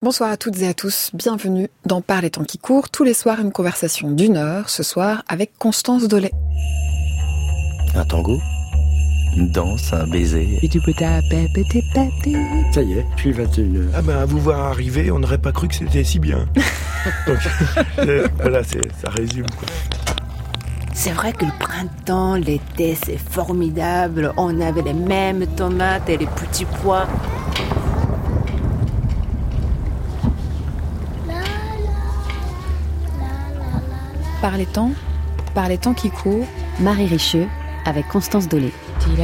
Bonsoir à toutes et à tous, bienvenue dans Par les temps qui courent, tous les soirs une conversation d'1 heure, ce soir avec Constance Dolay. Un tango, une danse, un baiser. Ça y est, puis 21h. Ah ben, à vous voir arriver, on n'aurait pas cru que c'était si bien. Donc, voilà, ça résume, quoi. C'est vrai que le printemps, l'été, c'est formidable. On avait les mêmes tomates et les petits pois. Par les temps qui courent, Marie Richeux avec Constance Dolay.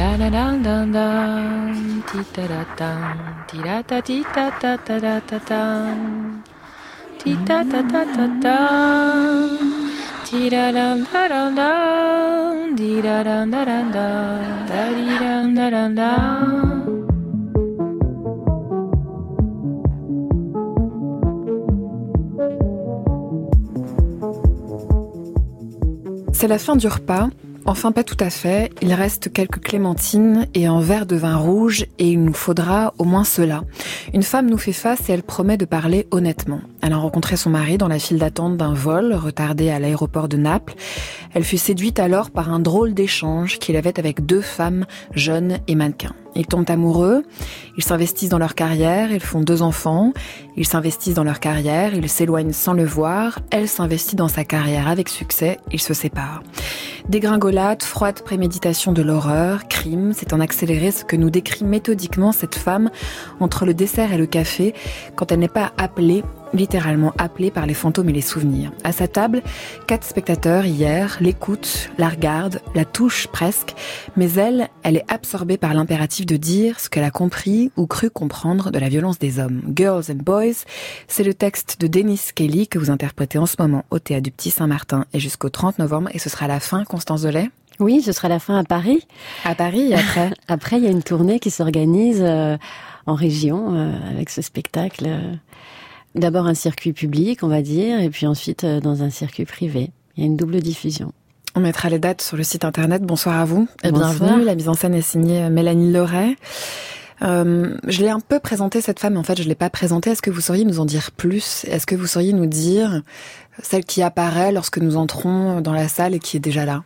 C'est la fin du repas. Enfin, pas tout à fait. Il reste quelques clémentines et un verre de vin rouge et il nous faudra au moins cela. Une femme nous fait face et elle promet de parler honnêtement. Elle a rencontré son mari dans la file d'attente d'un vol retardé à l'aéroport de Naples. Elle fut séduite alors par un drôle d'échange qu'il avait avec 2 femmes jeunes et mannequins. Ils tombent amoureux, ils s'investissent dans leur carrière, ils font 2 enfants, ils s'investissent dans leur carrière, ils s'éloignent sans le voir, elle s'investit dans sa carrière avec succès, ils se séparent. Dégringolade, froide préméditation de l'horreur, crime, c'est en accéléré ce que nous décrit méthodiquement cette femme entre le dessert et le café quand elle n'est pas appelée, littéralement appelée par les fantômes et les souvenirs. À sa table, 4 spectateurs hier l'écoutent, la regardent, la touchent presque, mais elle est absorbée par l'impératif de dire ce qu'elle a compris ou cru comprendre de la violence des hommes. Girls and Boys, c'est le texte de Dennis Kelly que vous interprétez en ce moment au Théâtre du Petit Saint-Martin et jusqu'au 30 novembre, et ce sera la fin, Constance Dolay. Oui, ce sera la fin à Paris. À Paris, et après Après, il y a une tournée qui s'organise en région avec ce spectacle. D'abord un circuit public, on va dire, et puis ensuite dans un circuit privé. Il y a une double diffusion. On mettra les dates sur le site internet. Bonsoir à vous et Bonsoir. bienvenue. La mise en scène est signée Mélanie Loret. Je l'ai un peu présentée, cette femme, mais en fait je l'ai pas présentée. Est-ce que vous sauriez nous en dire plus? Est-ce que vous sauriez nous dire celle qui apparaît lorsque nous entrons dans la salle et qui est déjà là?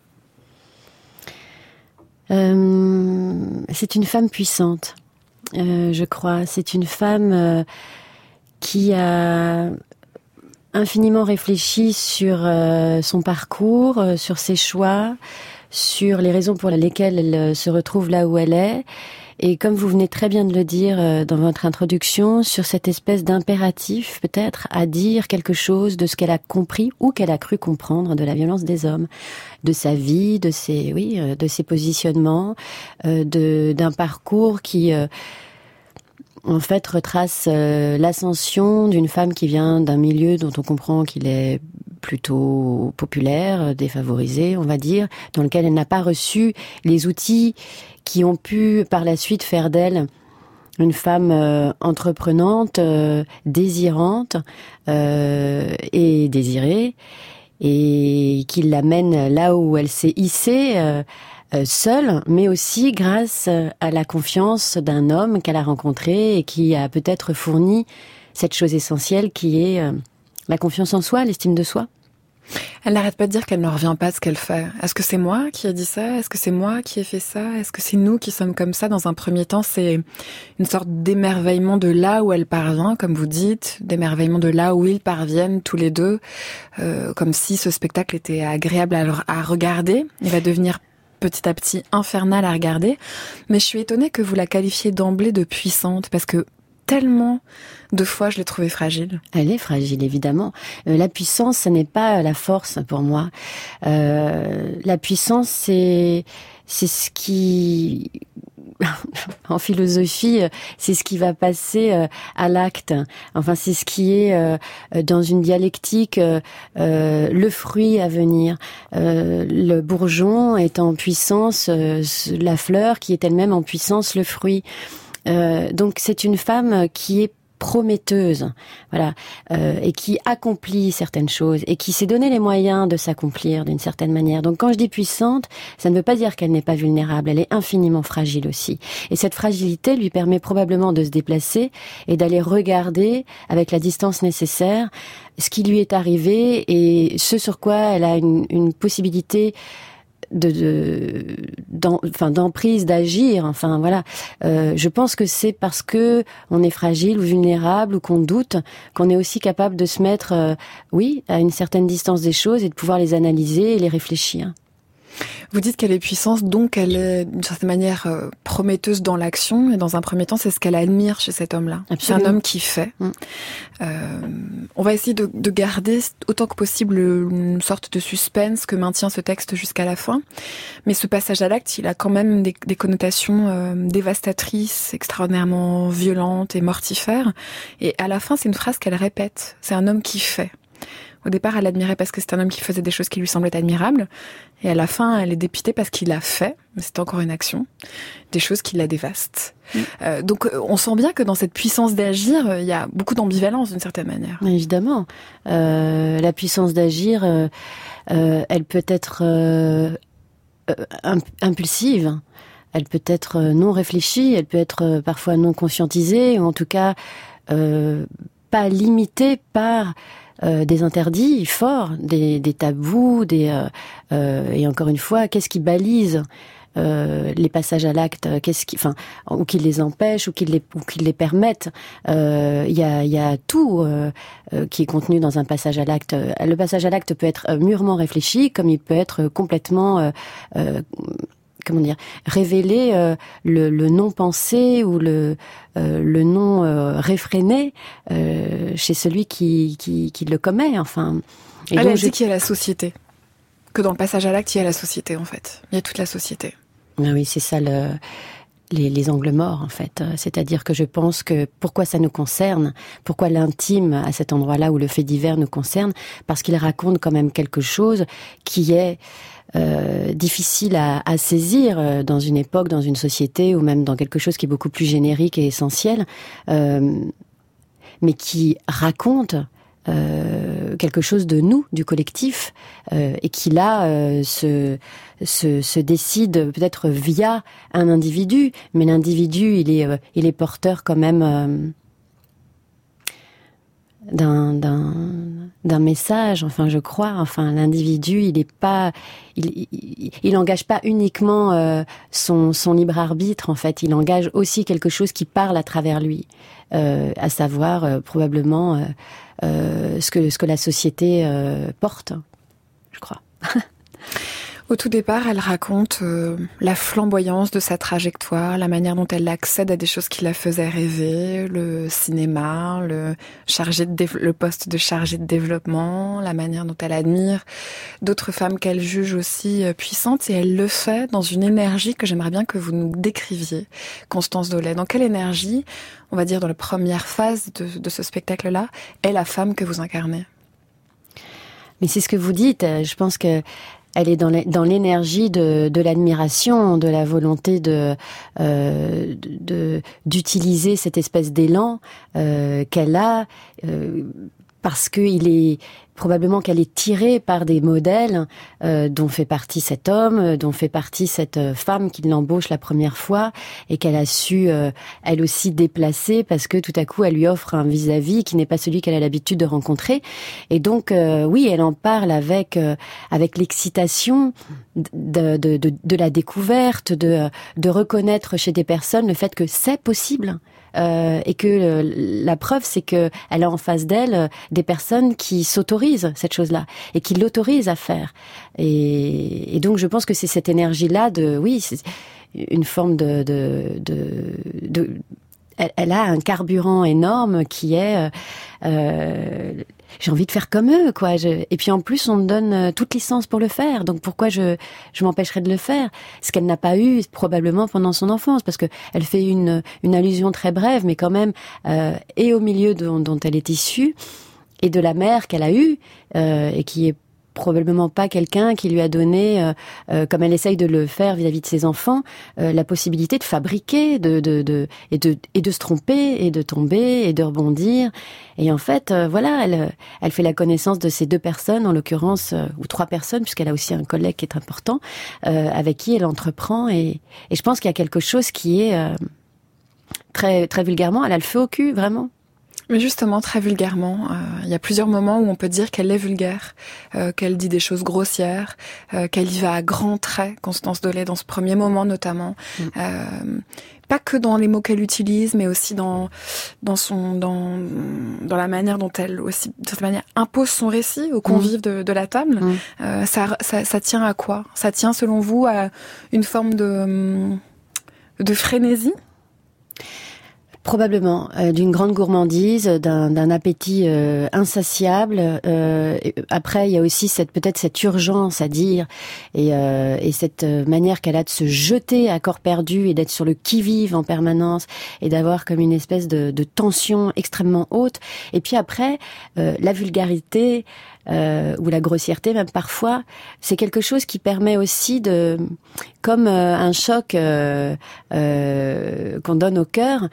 C'est une femme puissante, je crois. C'est une femme qui a infiniment réfléchi sur son parcours, sur ses choix, sur les raisons pour lesquelles elle se retrouve là où elle est. Et comme vous venez très bien de le dire dans votre introduction, sur cette espèce d'impératif peut-être à dire quelque chose de ce qu'elle a compris ou qu'elle a cru comprendre de la violence des hommes, de sa vie, de ses positionnements, d'un parcours qui en fait retrace l'ascension d'une femme qui vient d'un milieu dont on comprend qu'il est plutôt populaire, défavorisé, on va dire, dans lequel elle n'a pas reçu les outils qui ont pu par la suite faire d'elle une femme entreprenante, désirante et désirée, et qui l'amène là où elle s'est hissée, seule, mais aussi grâce à la confiance d'un homme qu'elle a rencontré et qui a peut-être fourni cette chose essentielle qui est la confiance en soi, l'estime de soi. Elle n'arrête pas de dire qu'elle ne revient pas à ce qu'elle fait. Est-ce que c'est moi qui ai dit ça? Est-ce que c'est moi qui ai fait ça? Est-ce que c'est nous qui sommes comme ça? Dans un premier temps, c'est une sorte d'émerveillement de là où elle parvient, comme vous dites, d'émerveillement de là où ils parviennent tous les deux, comme si ce spectacle était agréable à regarder. Il va devenir petit à petit infernal à regarder. Mais je suis étonnée que vous la qualifiez d'emblée de puissante, parce que tellement de fois je l'ai trouvée fragile. Elle est fragile, évidemment. La puissance, ce n'est pas la force pour moi. La puissance, c'est ce qui... En philosophie, c'est ce qui va passer à l'acte. Enfin, c'est ce qui est dans une dialectique le fruit à venir. Le bourgeon est en puissance la fleur, qui est elle-même en puissance le fruit. Donc c'est une femme qui est prometteuse, voilà, et qui accomplit certaines choses et qui s'est donné les moyens de s'accomplir d'une certaine manière. Donc quand je dis puissante, ça ne veut pas dire qu'elle n'est pas vulnérable, elle est infiniment fragile aussi. Et cette fragilité lui permet probablement de se déplacer et d'aller regarder avec la distance nécessaire ce qui lui est arrivé et ce sur quoi elle a une possibilité d'emprise, d'agir. Enfin voilà, je pense que c'est parce que on est fragile ou vulnérable ou qu'on doute qu'on est aussi capable de se mettre, à une certaine distance des choses et de pouvoir les analyser et les réfléchir. Vous dites qu'elle est puissante, donc elle est d'une certaine manière prometteuse dans l'action, et dans un premier temps, c'est ce qu'elle admire chez cet homme-là. Absolument. C'est un homme qui fait. On va essayer de garder autant que possible une sorte de suspense que maintient ce texte jusqu'à la fin. Mais ce passage à l'acte, il a quand même des connotations dévastatrices, extraordinairement violentes et mortifères. Et à la fin, c'est une phrase qu'elle répète. C'est un homme qui fait. Au départ, elle l'admirait parce que c'était un homme qui faisait des choses qui lui semblaient admirables. Et à la fin, elle est dépitée parce qu'il a fait, mais c'était encore une action, des choses qui la dévastent. Donc on sent bien que dans cette puissance d'agir, il y a beaucoup d'ambivalence d'une certaine manière. Évidemment. La puissance d'agir, elle peut être impulsive, elle peut être non réfléchie, elle peut être parfois non conscientisée, ou en tout cas pas limitée par des interdits forts, des tabous, et encore une fois, qu'est-ce qui balise les passages à l'acte, ou qui les empêche, ou qui les permettent. Il y a tout qui est contenu dans un passage à l'acte. Le passage à l'acte peut être mûrement réfléchi, comme il peut être complètement révéler le non-pensé ou le non-réfréné chez celui qui le commet. Enfin, et elle a dit qu'il y a la société. Que dans le passage à l'acte, il y a la société, en fait. Il y a toute la société. Ah oui, c'est ça les angles morts, en fait. C'est-à-dire que je pense que pourquoi ça nous concerne, pourquoi l'intime à cet endroit-là où le fait divers nous concerne, parce qu'il raconte quand même quelque chose qui est difficile à saisir dans une époque, dans une société, ou même dans quelque chose qui est beaucoup plus générique et essentiel, mais qui raconte quelque chose de nous, du collectif, et qui là se décide peut-être via un individu, mais l'individu il est porteur quand même d'un message, enfin je crois, enfin l'individu il engage pas uniquement son libre arbitre, en fait, il engage aussi quelque chose qui parle à travers lui, à savoir probablement ce que la société porte, je crois. Au tout départ, elle raconte la flamboyance de sa trajectoire, la manière dont elle accède à des choses qui la faisaient rêver, le cinéma, le poste de chargé de développement, la manière dont elle admire d'autres femmes qu'elle juge aussi puissantes, et elle le fait dans une énergie que j'aimerais bien que vous nous décriviez, Constance Dolay. Dans quelle énergie, on va dire dans la première phase de ce spectacle-là, est la femme que vous incarnez ? Mais c'est ce que vous dites, je pense que elle est dans l'énergie de l'admiration, de la volonté d'utiliser cette espèce d'élan qu'elle a, parce qu'il est probablement qu'elle est tirée par des modèles dont fait partie cet homme, dont fait partie cette femme qui l'embauche la première fois, et qu'elle a su elle aussi déplacer parce que tout à coup elle lui offre un vis-à-vis qui n'est pas celui qu'elle a l'habitude de rencontrer. Et donc oui, elle en parle avec l'excitation de la découverte, de reconnaître chez des personnes le fait que c'est possible. Et que la preuve, c'est que elle a en face d'elle des personnes qui s'autorisent cette chose-là et qui l'autorisent à faire. Et donc, je pense que c'est cette énergie-là c'est une forme elle a un carburant énorme qui est j'ai envie de faire comme eux, quoi. Et puis en plus, on me donne toute licence pour le faire. Donc pourquoi je m'empêcherais de le faire ? Ce qu'elle n'a pas eu probablement pendant son enfance, parce que elle fait une allusion très brève, mais quand même, et au milieu dont elle est issue, et de la mère qu'elle a eue, et qui est probablement pas quelqu'un qui lui a donné, comme elle essaye de le faire vis-à-vis de ses enfants, la possibilité de fabriquer, et de se tromper, et de tomber, et de rebondir. Et en fait, voilà, elle fait la connaissance de ces 2 personnes, en l'occurrence, ou 3 personnes, puisqu'elle a aussi un collègue qui est important, avec qui elle entreprend. Et je pense qu'il y a quelque chose qui est très, très vulgairement, elle a le feu au cul, vraiment. Mais justement, très vulgairement, il y a plusieurs moments où on peut dire qu'elle est vulgaire, qu'elle dit des choses grossières, qu'elle y va à grands traits, Constance Dolé, dans ce premier moment notamment. Pas que dans les mots qu'elle utilise, mais aussi dans la manière dont elle aussi, de cette manière, impose son récit aux convives de la table. Ça tient à quoi? Ça tient, selon vous, à une forme de frénésie? Probablement d'une grande gourmandise, d'un appétit insatiable. Après, il y a aussi peut-être cette urgence à dire et cette manière qu'elle a de se jeter à corps perdu et d'être sur le qui-vive en permanence et d'avoir comme une espèce de tension extrêmement haute. Et puis après, la vulgarité ou la grossièreté même parfois, c'est quelque chose qui permet aussi comme un choc qu'on donne au cœur,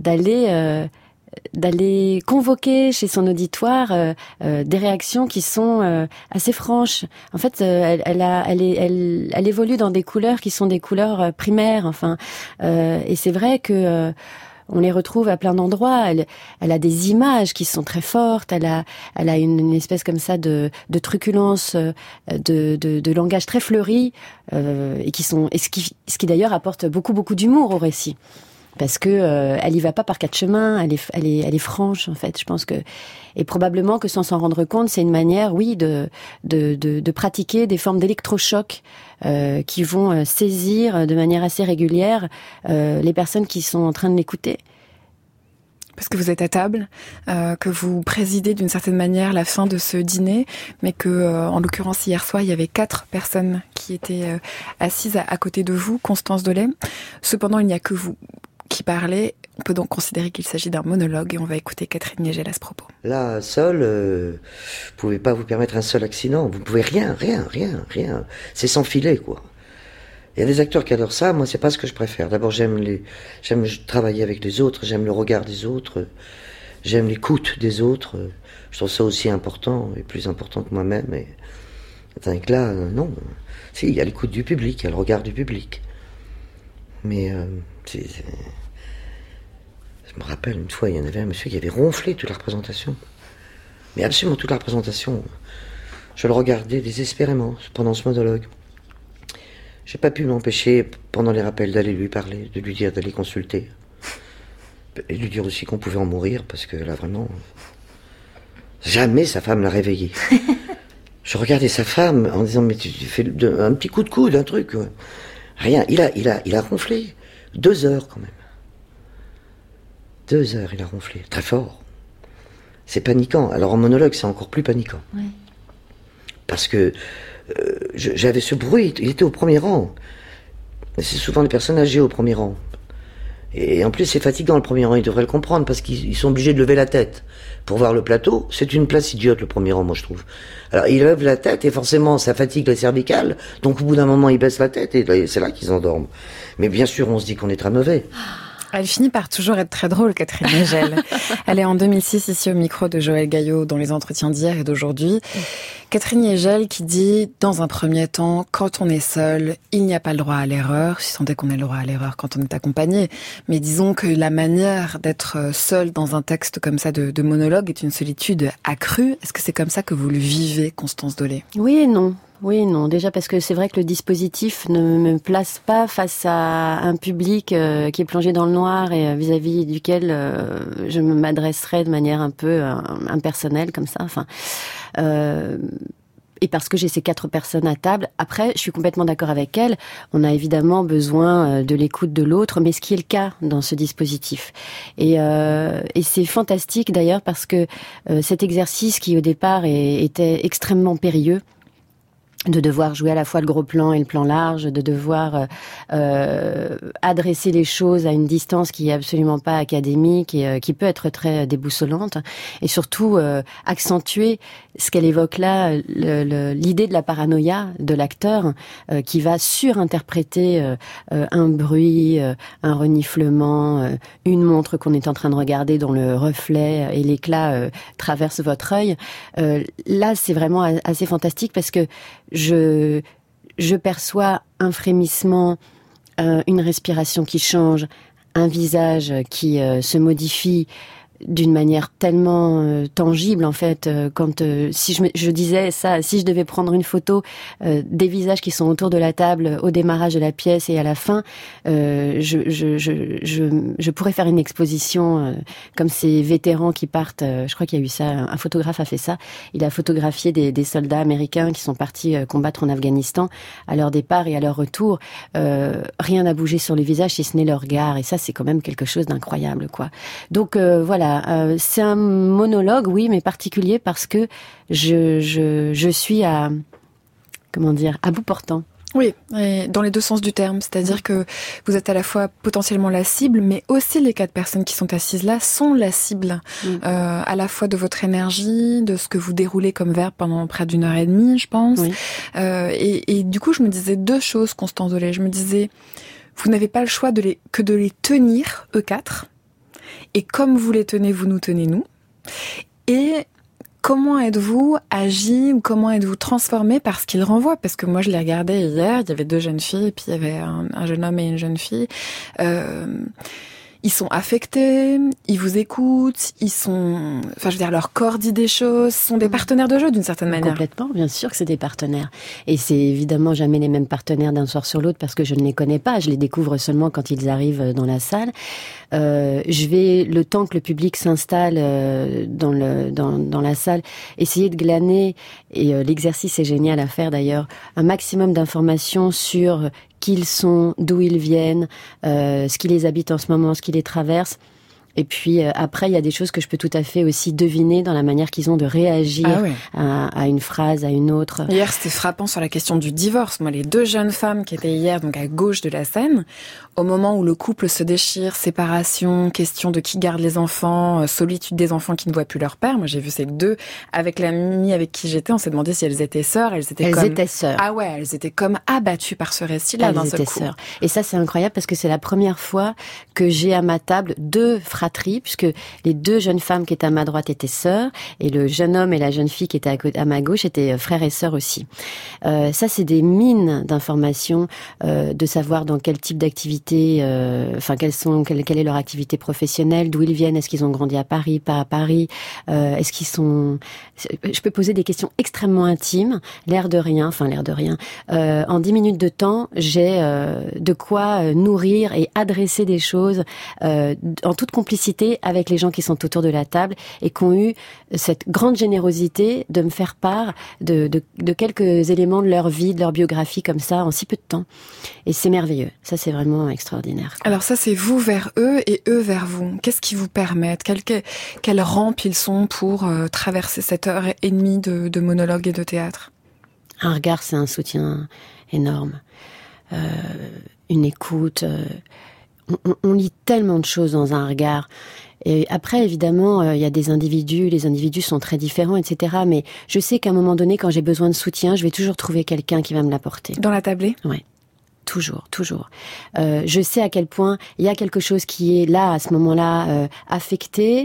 d'aller convoquer chez son auditoire des réactions qui sont assez franches. En fait, elle évolue dans des couleurs qui sont des couleurs primaires. Enfin, et c'est vrai que on les retrouve à plein d'endroits. Elle a des images qui sont très fortes. Elle a une espèce comme ça de truculence, de langage très fleuri, et ce qui d'ailleurs apporte beaucoup d'humour au récit. Parce que elle y va pas par 4 chemins, elle est franche en fait. Je pense que, et probablement que sans s'en rendre compte, c'est une manière, oui, de pratiquer des formes d'électrochoc qui vont saisir de manière assez régulière les personnes qui sont en train de l'écouter. Parce que vous êtes à table, que vous présidez d'une certaine manière la fin de ce dîner, mais que, en l'occurrence hier soir, il y avait 4 personnes qui étaient assises à côté de vous, Constance Dolé. Cependant, il n'y a que vous qui parlez. On peut donc considérer qu'il s'agit d'un monologue et on va écouter Catherine Niégel à ce propos. Là, seul, vous pouvez pas vous permettre un seul accident. Vous pouvez rien. C'est sans filet, quoi. Il y a des acteurs qui adorent ça. Moi, c'est pas ce que je préfère. D'abord, j'aime travailler avec les autres. J'aime le regard des autres. J'aime l'écoute des autres. Je trouve ça aussi important et plus important que moi-même. Et tandis que là, non. Si, il y a l'écoute du public, il y a le regard du public. Mais je me rappelle une fois, il y en avait un monsieur qui avait ronflé toute la représentation. Mais absolument toute la représentation. Je le regardais désespérément pendant ce monologue. J'ai pas pu m'empêcher, pendant les rappels, d'aller lui parler, de lui dire d'aller consulter. Et de lui dire aussi qu'on pouvait en mourir, parce que là, vraiment... Jamais sa femme l'a réveillé. Je regardais sa femme en disant, mais tu fais un petit coup de coude, un truc. Ouais. Rien, il a ronflé. 2 heures, quand même. 2 heures, il a ronflé. Très fort. C'est paniquant. Alors, en monologue, c'est encore plus paniquant. Oui. Parce que j'avais ce bruit, il était au premier rang. C'est souvent des personnes âgées au premier rang. Et en plus, c'est fatigant le premier rang, ils devraient le comprendre, parce qu'ils sont obligés de lever la tête. Pour voir le plateau, c'est une place idiote, le premier rang, moi, je trouve. Alors, ils lèvent la tête, et forcément, ça fatigue les cervicales, donc au bout d'un moment, ils baissent la tête, et c'est là qu'ils endorment. Mais bien sûr, on se dit qu'on est très mauvais. Elle finit par toujours être très drôle, Catherine Niégel. Elle est en 2006 ici au micro de Joël Gaillot dans les entretiens d'hier et d'aujourd'hui. Catherine Niégel qui dit, dans un premier temps, quand on est seul, il n'y a pas le droit à l'erreur, si tant est qu'on ait le droit à l'erreur quand on est accompagné. Mais disons que la manière d'être seul dans un texte comme ça de monologue est une solitude accrue. Est-ce que c'est comme ça que vous le vivez, Constance Dolé? Oui et non. Oui et non. Déjà parce que c'est vrai que le dispositif ne me place pas face à un public qui est plongé dans le noir et vis-à-vis duquel je m'adresserais de manière un peu impersonnelle comme ça. Enfin, et parce que j'ai ces 4 personnes à table. Après, je suis complètement d'accord avec elle. On a évidemment besoin de l'écoute de l'autre, mais ce qui est le cas dans ce dispositif. Et c'est fantastique d'ailleurs parce que cet exercice qui au départ était extrêmement périlleux, de devoir jouer à la fois le gros plan et le plan large, de devoir adresser les choses à une distance qui est absolument pas académique et qui peut être très déboussolante, et surtout accentuer ce qu'elle évoque là, l'idée de la paranoïa de l'acteur qui va surinterpréter un bruit, un reniflement, une montre qu'on est en train de regarder dont le reflet et l'éclat traversent votre œil. Là, c'est vraiment assez fantastique parce que je perçois un frémissement, une respiration qui change, un visage qui se modifie d'une manière tellement tangible en fait. Quand si je disais ça, si je devais prendre une photo des visages qui sont autour de la table au démarrage de la pièce et à la fin, je pourrais faire une exposition comme ces vétérans qui partent. Je crois qu'il y a eu ça. Un photographe a fait ça. Il a photographié des soldats américains qui sont partis combattre en Afghanistan. À leur départ et à leur retour, rien n'a bougé sur les visages si ce n'est leur regard. Et ça, c'est quand même quelque chose d'incroyable, quoi. Donc voilà. C'est un monologue, oui, mais particulier parce que je suis à bout portant. Oui, et dans les deux sens du terme, c'est-à-dire que vous êtes à la fois potentiellement la cible, mais aussi les 4 personnes qui sont assises là sont la cible, à la fois de votre énergie, de ce que vous déroulez comme verbe pendant près d'1 heure et demie, je pense. Oui. Et du coup, je me disais 2 choses, Constance Dolé. Je me disais, vous n'avez pas le choix que de les tenir, eux 4. Et comme vous les tenez, vous nous tenez nous. Et comment êtes-vous agi ou comment êtes-vous transformé par ce qu'il renvoie? Parce que moi, je l'ai regardé hier, il y avait 2 jeunes filles, et puis il y avait un jeune homme et une jeune fille. Ils sont affectés, ils vous écoutent, leur corps dit des choses, sont des partenaires de jeu d'une certaine manière. Complètement, bien sûr que c'est des partenaires. Et c'est évidemment jamais les mêmes partenaires d'un soir sur l'autre parce que je ne les connais pas, je les découvre seulement quand ils arrivent dans la salle. Je vais, le temps que le public s'installe dans la salle, essayer de glaner, et l'exercice est génial à faire d'ailleurs, un maximum d'informations sur qui ils sont, d'où ils viennent, ce qui les habite en ce moment, ce qui les traverse. Et puis après, il y a des choses que je peux tout à fait aussi deviner dans la manière qu'ils ont de réagir à une phrase, à une autre. Hier, c'était frappant sur la question du divorce. Moi, les 2 jeunes femmes qui étaient hier donc à gauche de la scène, au moment où le couple se déchire, séparation, question de qui garde les enfants, solitude des enfants qui ne voient plus leur père. Moi, j'ai vu ces 2 avec l'amie avec qui j'étais. On s'est demandé si elles étaient sœurs. Elles étaient sœurs. Ah ouais, elles étaient comme abattues par ce récit-là d'un seul coup. Sœurs. Et ça, c'est incroyable parce que c'est la première fois que j'ai à ma table 2 fratries, puisque les 2 jeunes femmes qui étaient à ma droite étaient sœurs, et le jeune homme et la jeune fille qui étaient à ma gauche étaient frères et sœurs aussi. Ça, c'est des mines d'informations, de savoir dans quel type d'activité, quelle est leur activité professionnelle, d'où ils viennent, est-ce qu'ils ont grandi à Paris, pas à Paris, est-ce qu'ils sont... Je peux poser des questions extrêmement intimes, l'air de rien. En 10 minutes de temps, j'ai de quoi nourrir et adresser des choses en toute complicité avec les gens qui sont autour de la table et qui ont eu cette grande générosité de me faire part de quelques éléments de leur vie, de leur biographie comme ça en si peu de temps. Et c'est merveilleux. Ça, c'est vraiment extraordinaire. Alors ça, c'est vous vers eux et eux vers vous. Qu'est-ce qui vous permettent? Quelle rampe ils sont pour traverser cette heure et demie de monologue et de théâtre? Un regard, c'est un soutien énorme. Une écoute... On lit tellement de choses dans un regard. Et après, évidemment, il y a des individus, les individus sont très différents, etc. Mais je sais qu'à un moment donné, quand j'ai besoin de soutien, je vais toujours trouver quelqu'un qui va me l'apporter. Dans la tablée? Ouais. Toujours. Je sais à quel point il y a quelque chose qui est là, à ce moment-là, affecté,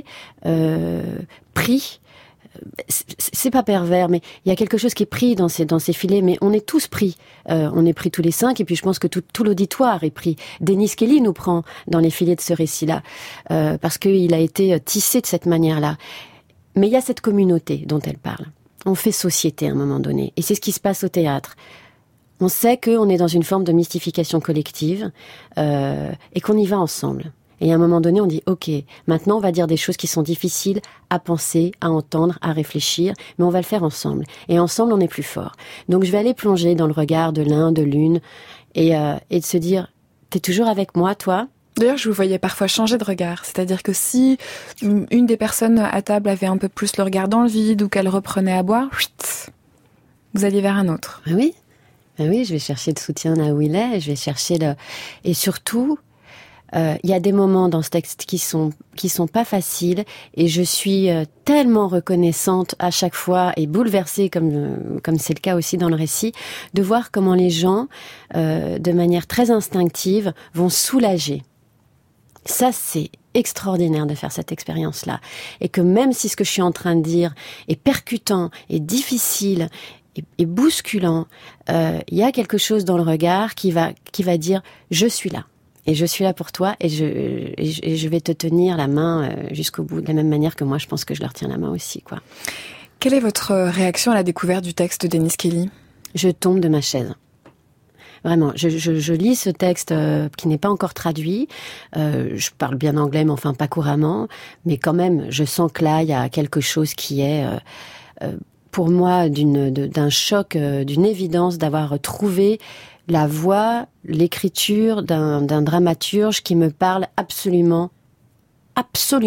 pris. C'est pas pervers, mais il y a quelque chose qui est pris dans ces filets, mais on est tous pris. On est pris tous les 5, et puis je pense que tout l'auditoire est pris. Denis Kelly nous prend dans les filets de ce récit-là, parce qu'il a été tissé de cette manière-là. Mais il y a cette communauté dont elle parle. On fait société à un moment donné, et c'est ce qui se passe au théâtre. On sait qu'on est dans une forme de mystification collective, et qu'on y va ensemble. Et à un moment donné, on dit, OK, maintenant on va dire des choses qui sont difficiles à penser, à entendre, à réfléchir, mais on va le faire ensemble. Et ensemble, on est plus fort. Donc je vais aller plonger dans le regard de l'un, de l'une, et de se dire, t'es toujours avec moi, toi? D'ailleurs, je vous voyais parfois changer de regard. C'est-à-dire que si une des personnes à table avait un peu plus le regard dans le vide ou qu'elle reprenait à boire, Vous alliez vers un autre. Ah oui. Ah oui, je vais chercher le soutien là où il est. Je vais chercher et surtout, il y a des moments dans ce texte qui sont pas faciles, et je suis tellement reconnaissante à chaque fois et bouleversée, comme c'est le cas aussi dans le récit, de voir comment les gens, de manière très instinctive, vont soulager. Ça, c'est extraordinaire de faire cette expérience-là. Et que même si ce que je suis en train de dire est percutant, est difficile, et bousculant, il y a quelque chose dans le regard qui va dire « je suis là ». Et je suis là pour toi, et je vais te tenir la main jusqu'au bout, de la même manière que moi, je pense que je leur tiens la main aussi, quoi. Quelle est votre réaction à la découverte du texte d'Ennis Kelly ? Je tombe de ma chaise. Vraiment, je lis ce texte qui n'est pas encore traduit. Je parle bien anglais, mais enfin pas couramment. Mais quand même, je sens que là, il y a quelque chose qui est... pour moi, d'un choc, d'une évidence d'avoir trouvé la voix, l'écriture d'un dramaturge qui me parle absolument à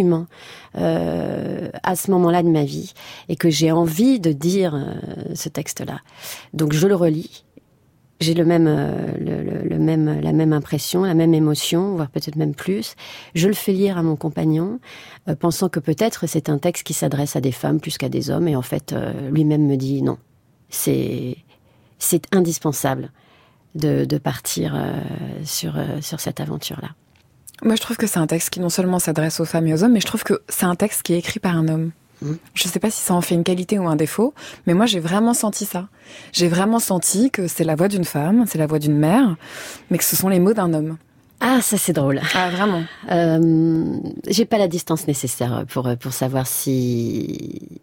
ce moment-là de ma vie, et que j'ai envie de dire ce texte-là. Donc je le relis. J'ai la même impression, la même émotion, voire peut-être même plus. Je le fais lire à mon compagnon, pensant que peut-être c'est un texte qui s'adresse à des femmes plus qu'à des hommes. Et en fait, lui-même me dit non. C'est indispensable de partir sur cette aventure-là. Moi, je trouve que c'est un texte qui non seulement s'adresse aux femmes et aux hommes, mais je trouve que c'est un texte qui est écrit par un homme. Je sais pas si ça en fait une qualité ou un défaut, mais moi j'ai vraiment senti ça. J'ai vraiment senti que c'est la voix d'une femme, c'est la voix d'une mère, mais que ce sont les mots d'un homme. Ah, ça c'est drôle. Ah, vraiment. J'ai pas la distance nécessaire pour savoir si...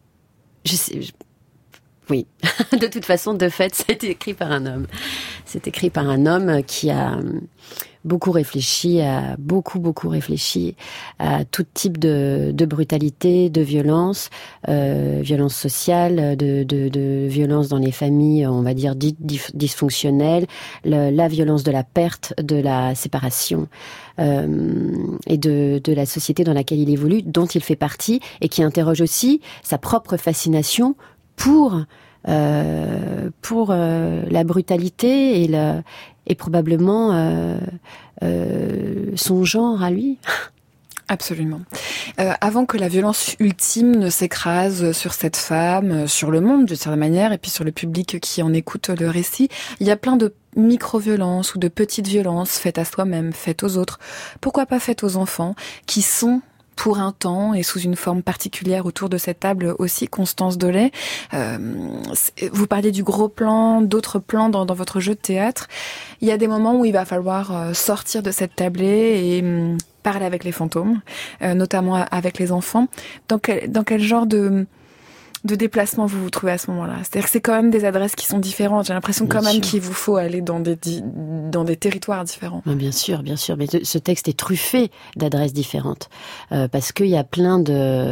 Oui, de toute façon, de fait, c'est écrit par un homme. C'est écrit par un homme qui a beaucoup réfléchi à tout type de brutalité, de violence, violence sociale, de violence dans les familles, on va dire dysfonctionnelles, la violence de la perte, de la séparation, et de la société dans laquelle il évolue, dont il fait partie, et qui interroge aussi sa propre fascination pour la brutalité et probablement son genre à lui. Absolument. Avant que la violence ultime ne s'écrase sur cette femme, sur le monde d'une certaine manière, et puis sur le public qui en écoute le récit, il y a plein de micro-violences ou de petites violences faites à soi-même, faites aux autres, pourquoi pas faites aux enfants, qui sont pour un temps et sous une forme particulière autour de cette table aussi. Constance Dolay, vous parliez du gros plan, d'autres plans dans votre jeu de théâtre. Il y a des moments où il va falloir sortir de cette tablée et parler avec les fantômes, notamment avec les enfants. Dans quel genre de déplacement vous vous trouvez à ce moment-là? C'est-à-dire que c'est quand même des adresses qui sont différentes. J'ai l'impression quand même qu'il vous faut aller dans des territoires différents. Bien sûr. Mais ce texte est truffé d'adresses différentes. Parce qu'il y a plein de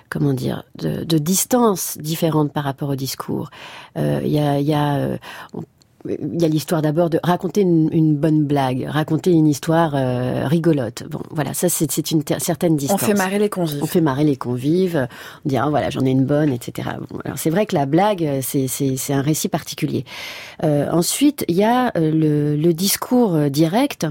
distances différentes par rapport au discours. Il y a l'histoire d'abord de raconter une bonne blague, raconter une histoire rigolote. Bon, voilà, ça c'est une certaine distance. On fait marrer les convives. On dit voilà, j'en ai une bonne, etc. Bon, alors c'est vrai que la blague c'est un récit particulier. Ensuite, il y a le discours direct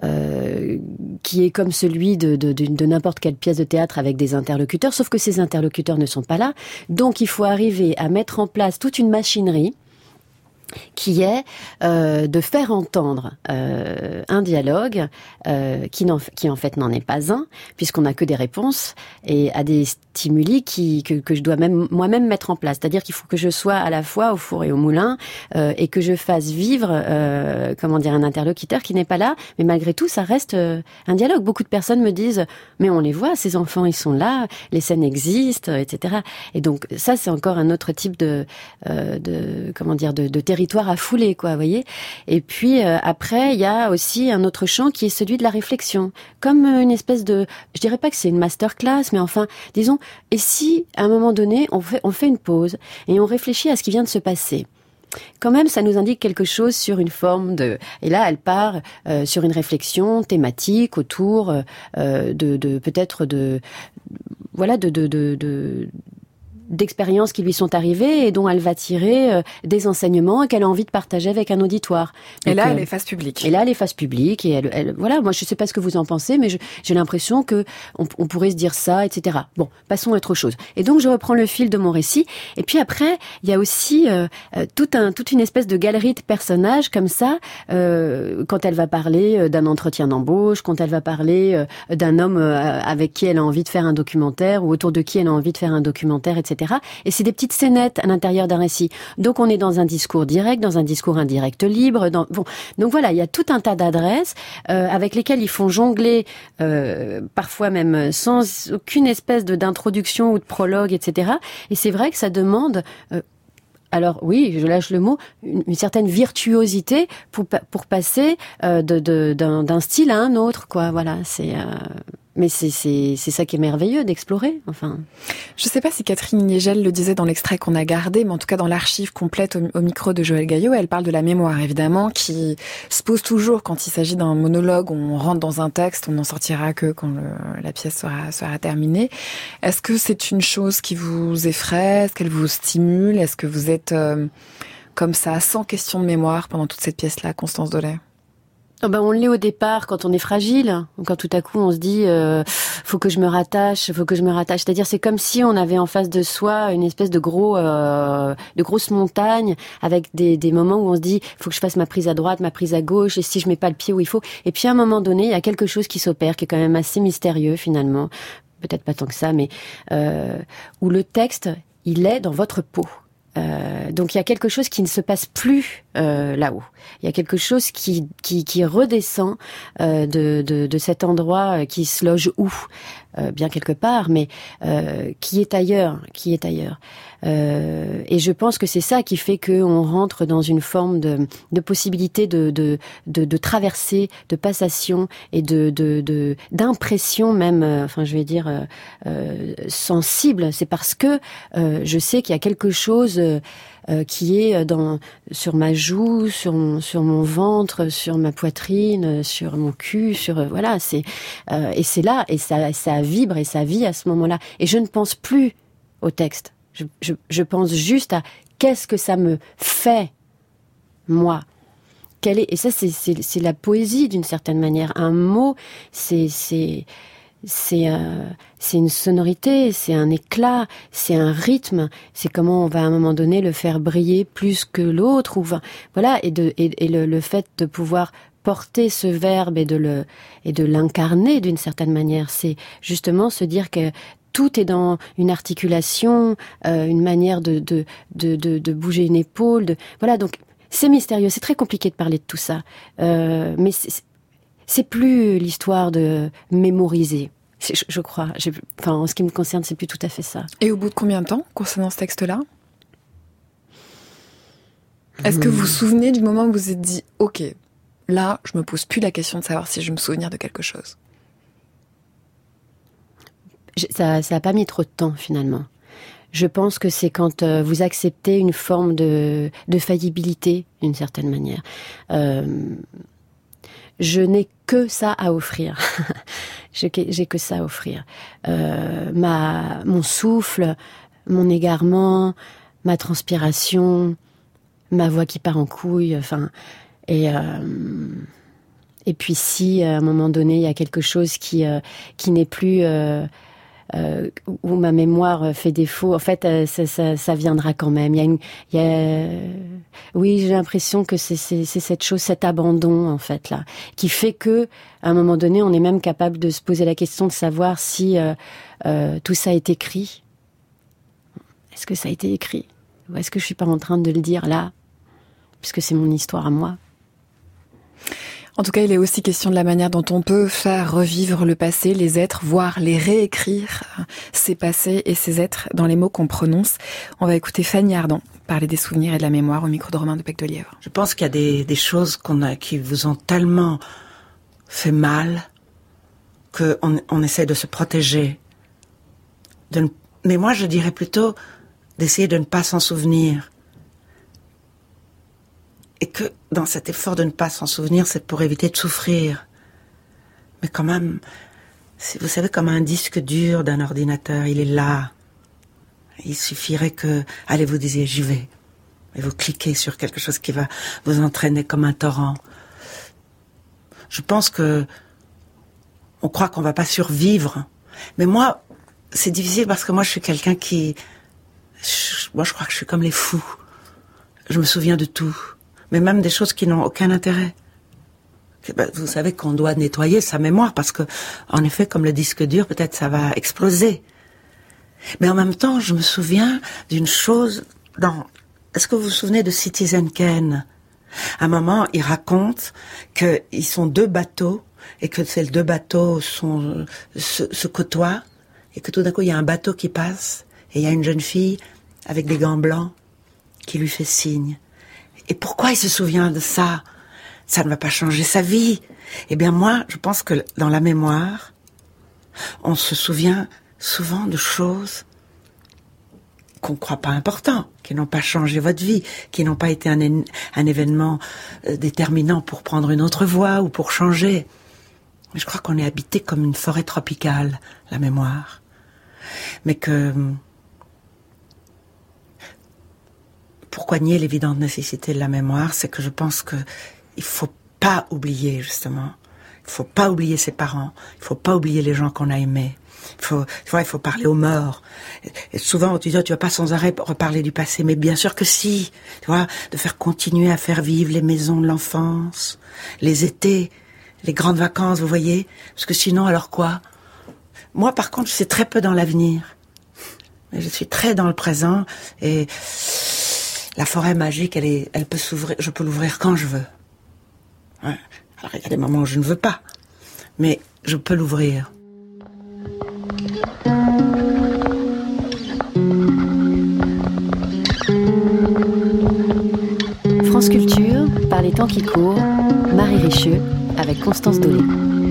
qui est comme celui de n'importe quelle pièce de théâtre avec des interlocuteurs, sauf que ces interlocuteurs ne sont pas là. Donc il faut arriver à mettre en place toute une machinerie qui est de faire entendre un dialogue qui en fait n'en est pas un, puisqu'on n'a que des réponses et à des stimuli que je dois moi-même mettre en place. C'est-à-dire qu'il faut que je sois à la fois au four et au moulin et que je fasse vivre un interlocuteur qui n'est pas là, mais malgré tout ça reste un dialogue. Beaucoup de personnes me disent mais on les voit, ces enfants ils sont là, les scènes existent, etc. Et donc ça c'est encore un autre type de territoire à fouler, quoi, vous voyez. Et puis après, il y a aussi un autre champ qui est celui de la réflexion, comme une espèce de, je dirais pas que c'est une masterclass, mais enfin, disons, et si à un moment donné, on fait une pause et on réfléchit à ce qui vient de se passer. Quand même, ça nous indique quelque chose sur une forme de... Et là, elle part sur une réflexion thématique autour d'expériences qui lui sont arrivées et dont elle va tirer des enseignements et qu'elle a envie de partager avec un auditoire. Donc, et là, elle est face publique. Et là, elle est face publique et elle voilà. Moi, je sais pas ce que vous en pensez, mais j'ai l'impression que on pourrait se dire ça, etc. Bon, passons à autre chose. Et donc, je reprends le fil de mon récit. Et puis après, il y a aussi toute une espèce de galerie de personnages comme ça. Quand elle va parler d'un entretien d'embauche, quand elle va parler d'un homme avec qui elle a envie de faire un documentaire ou autour de qui elle a envie de faire un documentaire, etc. Et c'est des petites scénettes à l'intérieur d'un récit. Donc on est dans un discours direct, dans un discours indirect libre. Donc voilà, il y a tout un tas d'adresses avec lesquelles ils font jongler, parfois même sans aucune espèce d'introduction ou de prologue, etc. Et c'est vrai que ça demande... alors oui, je lâche le mot, une certaine virtuosité pour passer d'un style à un autre, quoi. Voilà, mais c'est ça qui est merveilleux d'explorer, enfin. Je sais pas si Catherine Niégel le disait dans l'extrait qu'on a gardé, mais en tout cas dans l'archive complète au micro de Joël Gaillot, elle parle de la mémoire, évidemment, qui se pose toujours quand il s'agit d'un monologue, on rentre dans un texte, on n'en sortira que quand la pièce sera terminée. Est-ce que c'est une chose qui vous effraie? Est-ce qu'elle vous stimule? Est-ce que vous êtes comme ça, sans question de mémoire pendant toute cette pièce-là, Constance Dolay? On l'est au départ quand on est fragile, quand tout à coup on se dit faut que je me rattache. C'est-à-dire c'est comme si on avait en face de soi une espèce de grosse montagne avec des moments où on se dit faut que je fasse ma prise à droite, ma prise à gauche, et si je mets pas le pied où il faut. Et puis à un moment donné, il y a quelque chose qui s'opère, qui est quand même assez mystérieux finalement. Peut-être pas tant que ça, mais où le texte, il est dans votre peau. Donc il y a quelque chose qui ne se passe plus là-haut. Il y a quelque chose qui redescend de cet endroit qui se loge où, bien quelque part, mais qui est ailleurs. Et je pense que c'est ça qui fait qu'on rentre dans une forme de possibilité de traversée, de passation et d'impression même, sensible. C'est parce que je sais qu'il y a quelque chose qui est sur ma joue, sur mon ventre, sur ma poitrine, sur mon cul, et c'est là, et ça vibre et ça vit à ce moment-là. Et je ne pense plus au texte. Je pense juste à qu'est-ce que ça me fait, moi. Et ça, c'est la poésie d'une certaine manière. Un mot, c'est une sonorité, c'est un éclat, c'est un rythme, c'est comment on va à un moment donné le faire briller plus que l'autre, et le fait de pouvoir porter ce verbe et de l'incarner d'une certaine manière, c'est justement se dire que tout est dans une articulation, une manière de bouger une épaule, donc c'est mystérieux, c'est très compliqué de parler de tout ça, mais c'est plus l'histoire de mémoriser. Je crois. En ce qui me concerne, c'est plus tout à fait ça. Et au bout de combien de temps, concernant ce texte-là? Est-ce que vous vous souvenez du moment où vous vous êtes dit « Ok, là, je me pose plus la question de savoir si je me souviens de quelque chose ». Ça a pas mis trop de temps, finalement. Je pense que c'est quand vous acceptez une forme de faillibilité, d'une certaine manière. Je n'ai que ça à offrir. J'ai que ça à offrir. Mon souffle, mon égarement, ma transpiration, ma voix qui part en couille, et puis si à un moment donné il y a quelque chose qui n'est plus où ma mémoire fait défaut, en fait, ça viendra quand même. Oui, j'ai l'impression que c'est cette chose, cet abandon, en fait, là, qui fait que, à un moment donné, on est même capable de se poser la question de savoir si tout ça est écrit. Est-ce que ça a été écrit? Ou est-ce que je suis pas en train de le dire là, puisque c'est mon histoire à moi? En tout cas, il est aussi question de la manière dont on peut faire revivre le passé, les êtres, voire les réécrire, ces passés et ces êtres dans les mots qu'on prononce. On va écouter Fanny Ardant parler des souvenirs et de la mémoire au micro de Romain de Becq-de-Lièvre. Je pense qu'il y a des choses qui vous ont tellement fait mal qu'on essaie de se protéger. Mais moi, je dirais plutôt d'essayer de ne pas s'en souvenir. Et que dans cet effort de ne pas s'en souvenir, c'est pour éviter de souffrir. Mais quand même, vous savez, comme un disque dur d'un ordinateur, il est là. Il suffirait que, allez, vous disiez j'y vais, et vous cliquez sur quelque chose qui va vous entraîner comme un torrent. Je pense que on croit qu'on va pas survivre, mais moi, c'est difficile parce que moi, je suis quelqu'un moi, je crois que je suis comme les fous. Je me souviens de tout, mais même des choses qui n'ont aucun intérêt. Vous savez qu'on doit nettoyer sa mémoire parce que, en effet, comme le disque dur, peut-être ça va exploser. Mais en même temps, je me souviens d'une chose est-ce que vous vous souvenez de Citizen Kane? À un moment, il raconte qu'ils sont 2 bateaux et que ces 2 bateaux se côtoient et que tout d'un coup, il y a un bateau qui passe et il y a une jeune fille avec des gants blancs qui lui fait signe. Et pourquoi il se souvient de ça? Ça ne va pas changer sa vie. Eh bien moi, je pense que dans la mémoire, on se souvient souvent de choses qu'on ne croit pas importantes, qui n'ont pas changé votre vie, qui n'ont pas été un événement déterminant pour prendre une autre voie ou pour changer. Mais je crois qu'on est habité comme une forêt tropicale, la mémoire. Mais que... Pourquoi nier l'évidente nécessité de la mémoire? C'est que je pense que il faut pas oublier, justement. Il faut pas oublier ses parents. Il faut pas oublier les gens qu'on a aimés. Il faut parler aux morts. Et souvent, tu vas pas sans arrêt reparler du passé, mais bien sûr que si. Tu vois, de faire continuer à faire vivre les maisons de l'enfance, les étés, les grandes vacances, vous voyez? Parce que sinon, alors quoi? Moi, par contre, je suis très peu dans l'avenir. Mais je suis très dans le présent et la forêt magique, elle peut s'ouvrir, je peux l'ouvrir quand je veux. Ouais. Alors, il y a des moments où je ne veux pas, mais je peux l'ouvrir. France Culture, par les temps qui courent, Marie Richeux, avec Constance Dolé.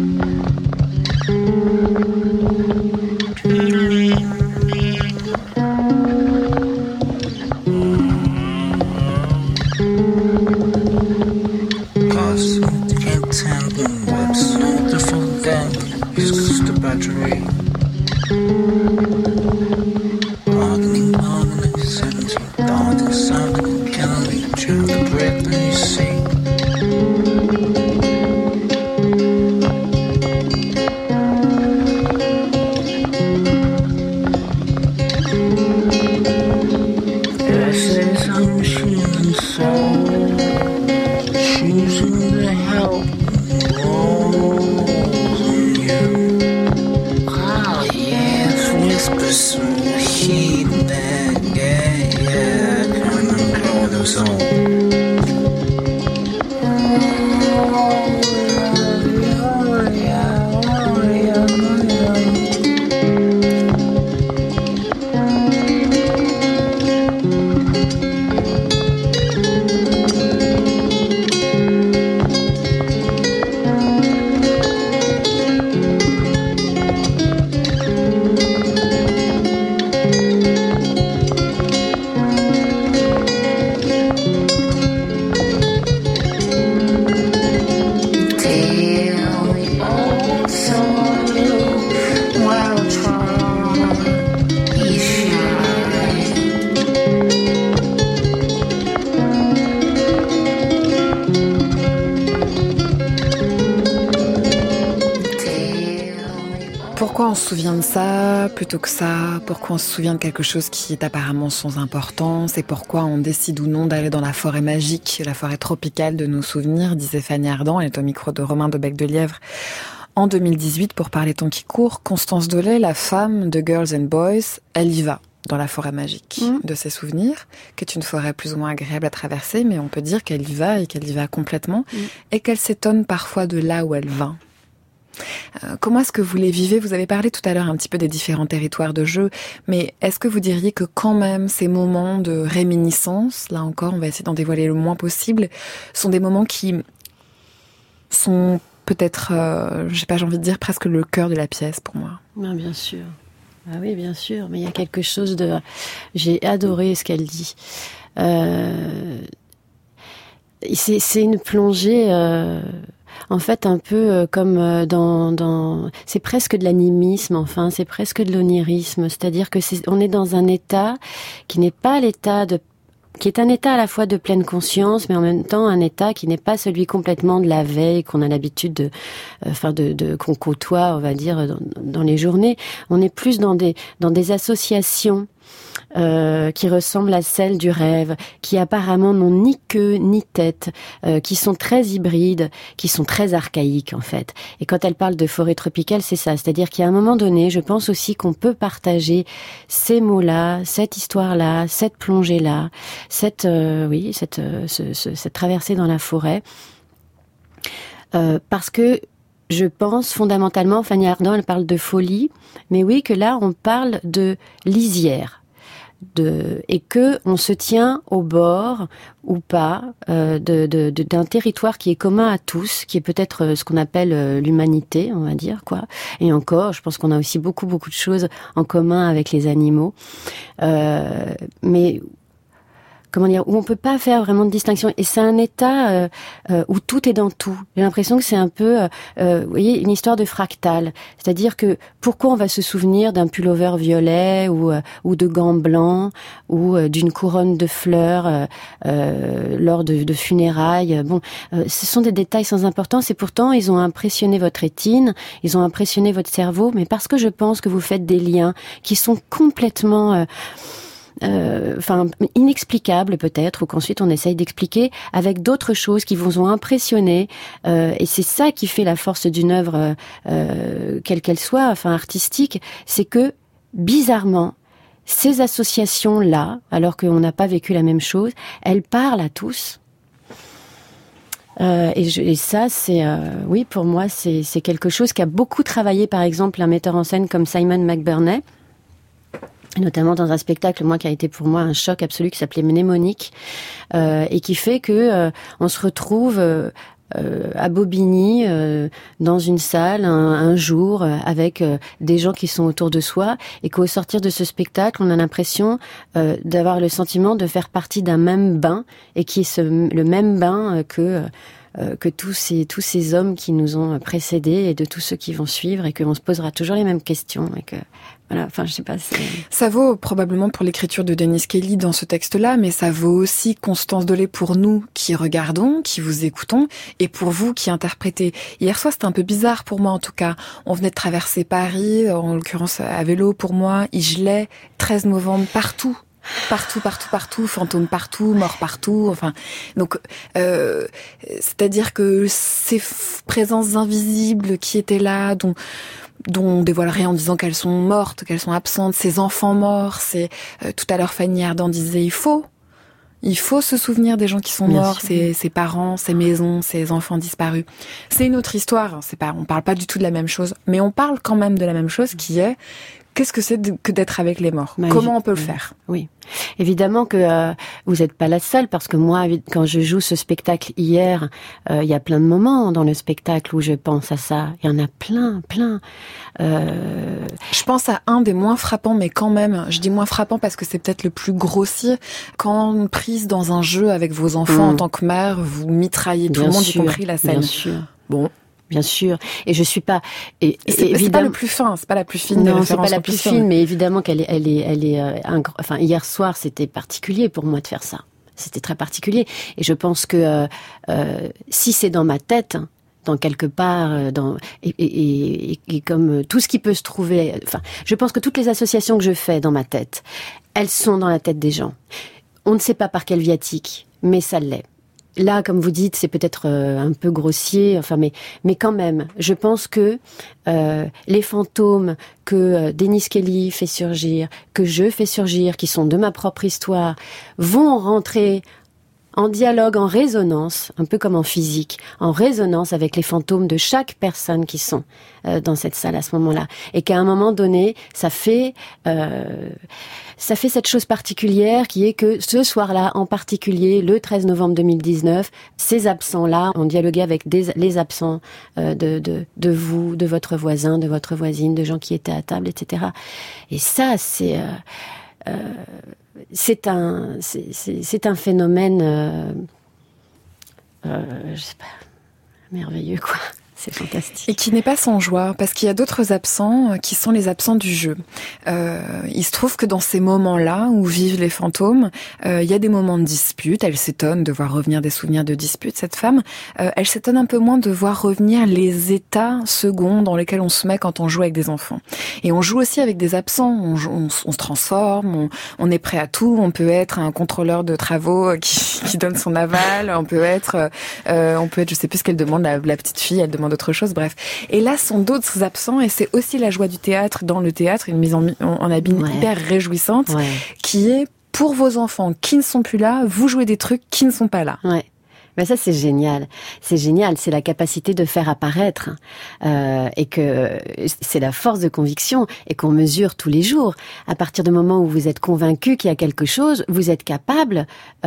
Pourquoi on se souvient de ça plutôt que ça? Pourquoi on se souvient de quelque chose qui est apparemment sans importance? Et pourquoi on décide ou non d'aller dans la forêt magique, la forêt tropicale de nos souvenirs, disait Fanny Ardant, elle est au micro de Romain de Bec-de-Lièvre en 2018 pour parler temps qui court. Constance Dolé, la femme de Girls and Boys, elle y va dans la forêt magique de ses souvenirs, qui est une forêt plus ou moins agréable à traverser, mais on peut dire qu'elle y va et qu'elle y va complètement, et qu'elle s'étonne parfois de là où elle va. Comment est-ce que vous les vivez? Vous avez parlé tout à l'heure un petit peu des différents territoires de jeu, mais est-ce que vous diriez que quand même ces moments de réminiscence, là encore on va essayer d'en dévoiler le moins possible, sont des moments qui sont peut-être, j'ai envie de dire presque le cœur de la pièce pour moi? Non, bien sûr. Ah oui, bien sûr, mais il y a quelque chose de... J'ai adoré ce qu'elle dit. C'est une plongée... En fait, un peu comme c'est presque de l'animisme, enfin, c'est presque de l'onirisme. C'est-à-dire que on est dans un état qui n'est pas qui est un état à la fois de pleine conscience, mais en même temps un état qui n'est pas celui complètement de la veille qu'on a l'habitude qu'on côtoie, on va dire, dans les journées. On est plus dans des associations qui ressemblent à celles du rêve, qui apparemment n'ont ni queue ni tête, qui sont très hybrides, qui sont très archaïques en fait. Et quand elle parle de forêt tropicale, c'est ça, c'est-à-dire qu'à un moment donné, je pense aussi qu'on peut partager ces mots-là, cette histoire-là, cette plongée-là, cette traversée dans la forêt, parce que je pense fondamentalement, Fanny Ardant, elle parle de folie, mais oui, que là, on parle de lisière. Et que on se tient au bord ou pas d'un territoire qui est commun à tous, qui est peut-être ce qu'on appelle l'humanité, on va dire quoi. Et encore, je pense qu'on a aussi beaucoup de choses en commun avec les animaux, mais comment dire, où on peut pas faire vraiment de distinction. Et c'est un état où tout est dans tout. J'ai l'impression que c'est un peu, vous voyez, une histoire de fractal. C'est-à-dire que pourquoi on va se souvenir d'un pullover violet ou de gants blancs ou d'une couronne de fleurs lors de funérailles. Bon, ce sont des détails sans importance et pourtant ils ont impressionné votre rétine, ils ont impressionné votre cerveau, mais parce que je pense que vous faites des liens qui sont complètement inexplicable peut-être, ou qu'ensuite on essaye d'expliquer avec d'autres choses qui vous ont impressionné, et c'est ça qui fait la force d'une œuvre, quelle qu'elle soit, enfin artistique, c'est que bizarrement ces associations-là, alors qu'on n'a pas vécu la même chose, elles parlent à tous. Et ça, c'est oui, pour moi, c'est quelque chose qui a beaucoup travaillé, par exemple, un metteur en scène comme Simon McBurney, notamment dans un spectacle, qui a été pour moi un choc absolu, qui s'appelait Mnémonique, et qui fait que on se retrouve à Bobigny, dans une salle, un jour, avec des gens qui sont autour de soi, et qu'au sortir de ce spectacle, on a l'impression d'avoir le sentiment de faire partie d'un même bain, et qui est le même bain que tous ces hommes qui nous ont précédés, et de tous ceux qui vont suivre, et qu'on se posera toujours les mêmes questions, et que voilà, enfin, je sais pas. Ça vaut probablement pour l'écriture de Denise Kelly dans ce texte-là, mais ça vaut aussi, Constance Dolé, pour nous qui regardons, qui vous écoutons, et pour vous qui interprétez. Hier soir, c'était un peu bizarre pour moi, en tout cas. On venait de traverser Paris, en l'occurrence à vélo pour moi. Il gelait, 13 novembre, partout, fantômes partout, morts partout, enfin. Donc, c'est-à-dire que ces présences invisibles qui étaient là, dont on dévoile rien en disant qu'elles sont mortes, qu'elles sont absentes, ces enfants morts, tout à l'heure Fanny Ardant disait il faut se souvenir des gens qui sont morts, ses parents, ses maisons, ses enfants disparus. C'est une autre histoire, on parle pas du tout de la même chose, mais on parle quand même de la même chose qui est qu'est-ce que c'est que d'être avec les morts? Comment on peut le faire? Oui. Évidemment que vous n'êtes pas la seule, parce que moi, quand je joue ce spectacle hier, il y a plein de moments dans le spectacle où je pense à ça. Il y en a plein. Je pense à un des moins frappants, mais quand même, je dis moins frappant parce que c'est peut-être le plus grossier. Quand prise dans un jeu avec vos enfants en tant que mère, vous mitraillez tout le monde, y compris la scène. Bien sûr. Bon. Bien sûr, et je suis pas. C'est pas le plus fin, c'est pas la plus fine. Non, c'est pas la plus fine, mais évidemment qu'elle est. Enfin, hier soir, c'était particulier pour moi de faire ça. C'était très particulier, et je pense que si c'est dans ma tête, dans quelque part, et comme tout ce qui peut se trouver. Enfin, je pense que toutes les associations que je fais dans ma tête, elles sont dans la tête des gens. On ne sait pas par quel viatique, mais ça l'est. Là, comme vous dites, c'est peut-être un peu grossier, enfin, mais quand même, je pense que les fantômes que Denise Kelly fait surgir, que je fais surgir, qui sont de ma propre histoire, vont rentrer en dialogue, en résonance, un peu comme en physique, en résonance avec les fantômes de chaque personne qui sont dans cette salle à ce moment-là. Et qu'à un moment donné, ça fait cette chose particulière qui est que ce soir-là, en particulier, le 13 novembre 2019, ces absents-là ont dialogué avec les absents de vous, de votre voisin, de votre voisine, de gens qui étaient à table, etc. Et ça, c'est un phénomène, je sais pas, merveilleux, quoi. C'est fantastique. Et qui n'est pas sans joie, parce qu'il y a d'autres absents qui sont les absents du jeu. Il se trouve que dans ces moments-là où vivent les fantômes, il y a des moments de dispute. Elle s'étonne de voir revenir des souvenirs de dispute, cette femme. Elle s'étonne un peu moins de voir revenir les états seconds dans lesquels on se met quand on joue avec des enfants. Et on joue aussi avec des absents. On se transforme, on est prêt à tout. On peut être un contrôleur de travaux qui donne son aval. On peut être, je sais plus ce qu'elle demande, la petite fille, elle demande d'autres choses, bref. Et là, sont d'autres absents, et c'est aussi la joie du théâtre dans le théâtre, une mise en abîme hyper réjouissante, qui est, pour vos enfants qui ne sont plus là, vous jouez des trucs qui ne sont pas là. Ouais. Mais ça, c'est génial. C'est génial. C'est la capacité de faire apparaître, et que c'est la force de conviction, et qu'on mesure tous les jours. À partir du moment où vous êtes convaincu qu'il y a quelque chose, vous êtes capable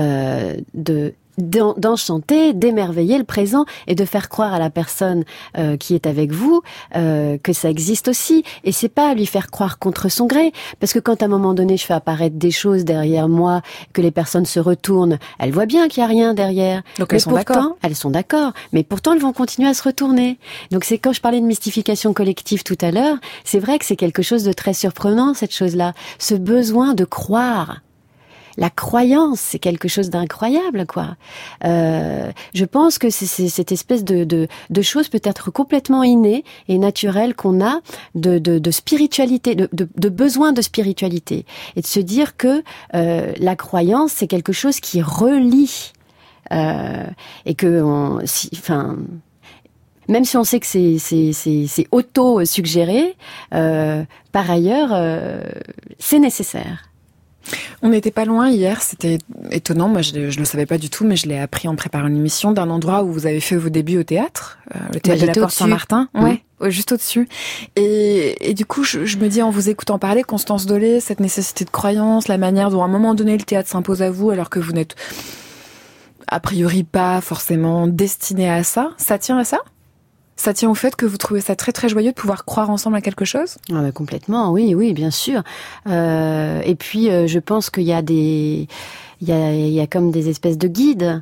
d'enchanter, d'émerveiller le présent et de faire croire à la personne qui est avec vous que ça existe aussi. Et c'est pas à lui faire croire contre son gré, parce que quand à un moment donné je fais apparaître des choses derrière moi, que les personnes se retournent, elles voient bien qu'il y a rien derrière. Donc elles sont d'accord. Elles sont d'accord, mais pourtant elles vont continuer à se retourner. Donc c'est quand je parlais de mystification collective tout à l'heure, c'est vrai que c'est quelque chose de très surprenant, cette chose-là, ce besoin de croire. La croyance, c'est quelque chose d'incroyable, quoi. Je pense que c'est cette espèce de chose peut-être complètement innée et naturelle qu'on a de spiritualité, de besoin de spiritualité, et de se dire que la croyance, c'est quelque chose qui relie, et que même si on sait que c'est auto-suggéré, par ailleurs, c'est nécessaire. On n'était pas loin hier, c'était étonnant, moi je le savais pas du tout, mais je l'ai appris en préparant une émission, d'un endroit où vous avez fait vos débuts au théâtre, le théâtre de la Porte Saint-Martin. Ouais, juste au-dessus. Et du coup, je me dis en vous écoutant parler, Constance Dolé, cette nécessité de croyance, la manière dont à un moment donné le théâtre s'impose à vous alors que vous n'êtes a priori pas forcément destiné à ça, ça tient à ça ? Ça tient au fait que vous trouvez ça très très joyeux de pouvoir croire ensemble à quelque chose ? Ah bah complètement, oui, bien sûr. Et puis je pense qu'il y a il y a comme des espèces de guides.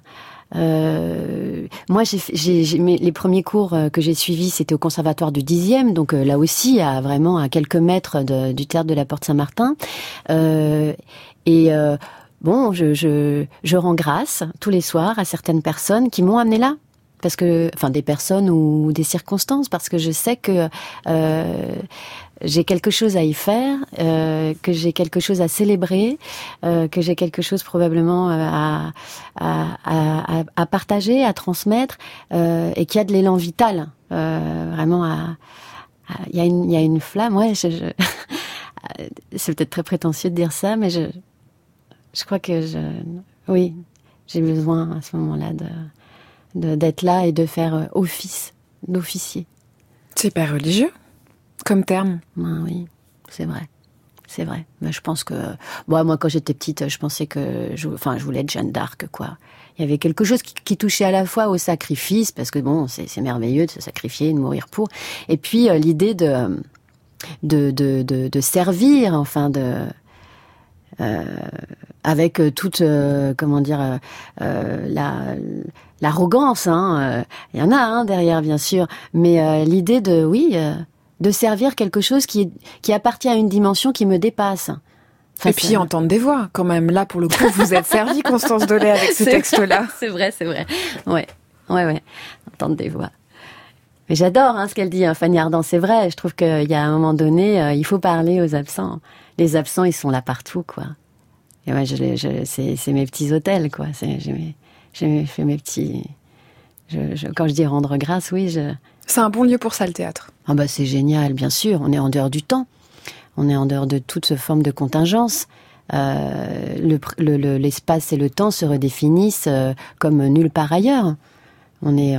Moi, les premiers cours que j'ai suivis, c'était au conservatoire du 10e, donc là aussi, à quelques mètres du théâtre de la Porte Saint-Martin. Bon, je rends grâce tous les soirs à certaines personnes qui m'ont amené là. Parce que, des personnes ou des circonstances, parce que je sais que j'ai quelque chose à y faire, que j'ai quelque chose à célébrer, que j'ai quelque chose probablement à partager, à transmettre, et qu'il y a de l'élan vital, vraiment. Il y a une flamme. Ouais, c'est peut-être très prétentieux de dire ça, mais je crois que oui, j'ai besoin à ce moment-là d'être là et de faire office d'officier. C'est pas religieux comme terme. Oui, c'est vrai. Mais je pense que moi quand j'étais petite, je pensais que je voulais être Jeanne d'Arc, quoi. Il y avait quelque chose qui touchait à la fois au sacrifice, parce que c'est merveilleux de se sacrifier, de mourir pour, et puis l'idée de servir, avec toute l'arrogance, il y en a derrière bien sûr, mais l'idée de servir quelque chose qui appartient à une dimension qui me dépasse. Et puis entendre des voix quand même. Là pour le coup vous êtes servie, Constance Dolé, avec ce texte-là. C'est vrai. Ouais. Entendre des voix. Mais j'adore ce qu'elle dit, Fanny Ardant, c'est vrai. Je trouve qu'il y a un moment donné, il faut parler aux absents. Les absents, ils sont là partout, quoi. Et ouais, c'est mes petits hôtels, quoi. J'ai fait mes petits. Quand je dis rendre grâce, oui, C'est un bon lieu pour ça, le théâtre. Ah bah c'est génial, bien sûr. On est en dehors du temps. On est en dehors de toute forme de contingence. L'espace et le temps se redéfinissent comme nulle part ailleurs. On est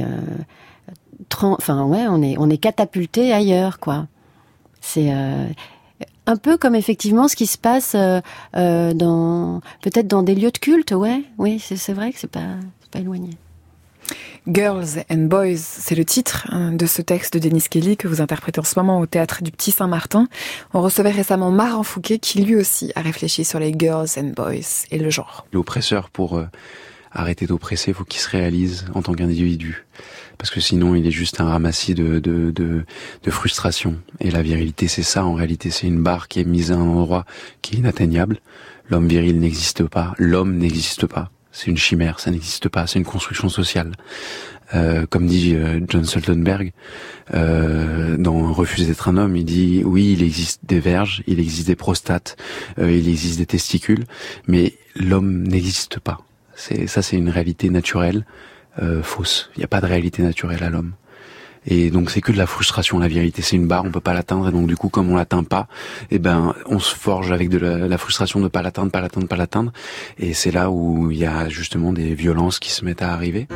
catapulté ailleurs, quoi. C'est un peu comme effectivement ce qui se passe peut-être dans des lieux de culte, oui, c'est vrai que c'est pas éloigné. Girls and Boys, c'est le titre de ce texte de Denis Kelly que vous interprétez en ce moment au Théâtre du Petit Saint-Martin. On recevait récemment Marin Fouquet qui lui aussi a réfléchi sur les Girls and Boys et le genre. L'oppresseur pour arrêter d'oppresser, faut qu'il se réalise en tant qu'individu. Parce que sinon, il est juste un ramassis de frustration. Et la virilité, c'est ça. En réalité, c'est une barre qui est mise à un endroit qui est inatteignable. L'homme viril n'existe pas. L'homme n'existe pas. C'est une chimère, ça n'existe pas. C'est une construction sociale. Comme dit John Stoltenberg, dans Refuser d'être un homme, il dit oui, il existe des verges, il existe des prostates, il existe des testicules, mais l'homme n'existe pas. C'est une réalité naturelle, fausse. Il n'y a pas de réalité naturelle à l'homme. Et donc c'est que de la frustration, la virilité, c'est une barre, on peut pas l'atteindre, et donc du coup comme on l'atteint pas, on se forge avec de la frustration de pas l'atteindre, et c'est là où il y a justement des violences qui se mettent à arriver.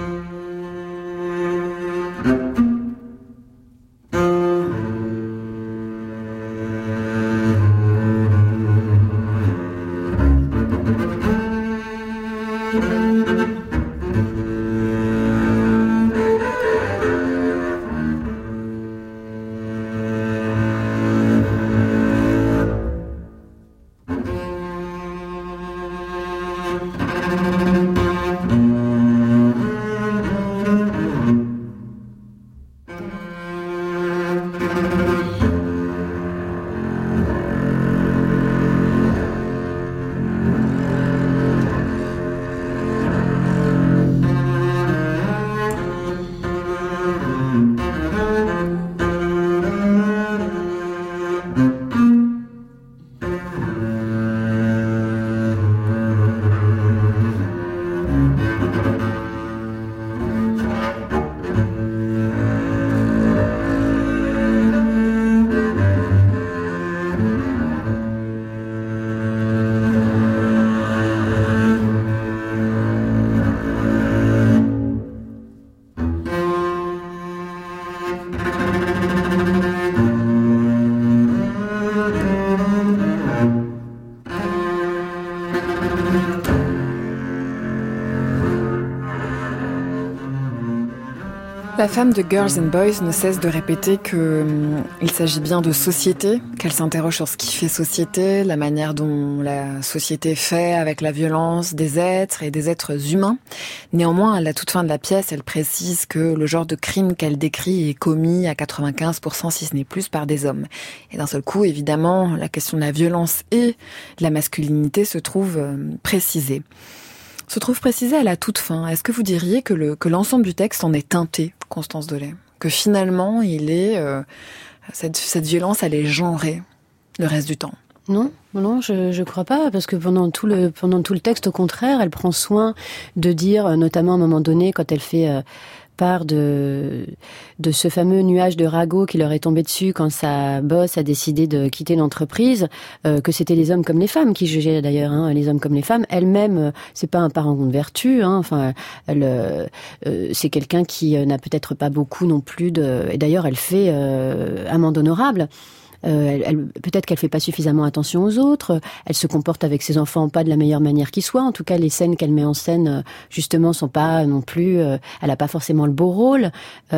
La femme de Girls and Boys ne cesse de répéter qu'il s'agit bien de société, qu'elle s'interroge sur ce qui fait société, la manière dont la société fait avec la violence des êtres et des êtres humains. Néanmoins, à la toute fin de la pièce, elle précise que le genre de crime qu'elle décrit est commis à 95%, si ce n'est plus, par des hommes. Et d'un seul coup, évidemment, la question de la violence et de la masculinité se trouve précisée. À la toute fin. Est-ce que vous diriez que l'ensemble du texte en est teinté, Constance Delay ? Que finalement, cette violence, elle est genrée le reste du temps ? Non, je crois pas, parce que pendant tout le texte, au contraire, elle prend soin de dire, notamment à un moment donné, quand elle fait part de ce fameux nuage de ragots qui leur est tombé dessus quand sa boss a décidé de quitter l'entreprise, que c'était les hommes comme les femmes qui jugeaient d'ailleurs, les hommes comme les femmes. Elle-même, c'est pas un parangon de vertu, enfin, c'est quelqu'un qui n'a peut-être pas beaucoup non plus et d'ailleurs elle fait amende honorable. Peut-être qu'elle fait pas suffisamment attention aux autres, elle se comporte avec ses enfants pas de la meilleure manière qui soit. En tout cas, les scènes qu'elle met en scène, justement, sont pas non plus, elle a pas forcément le beau rôle.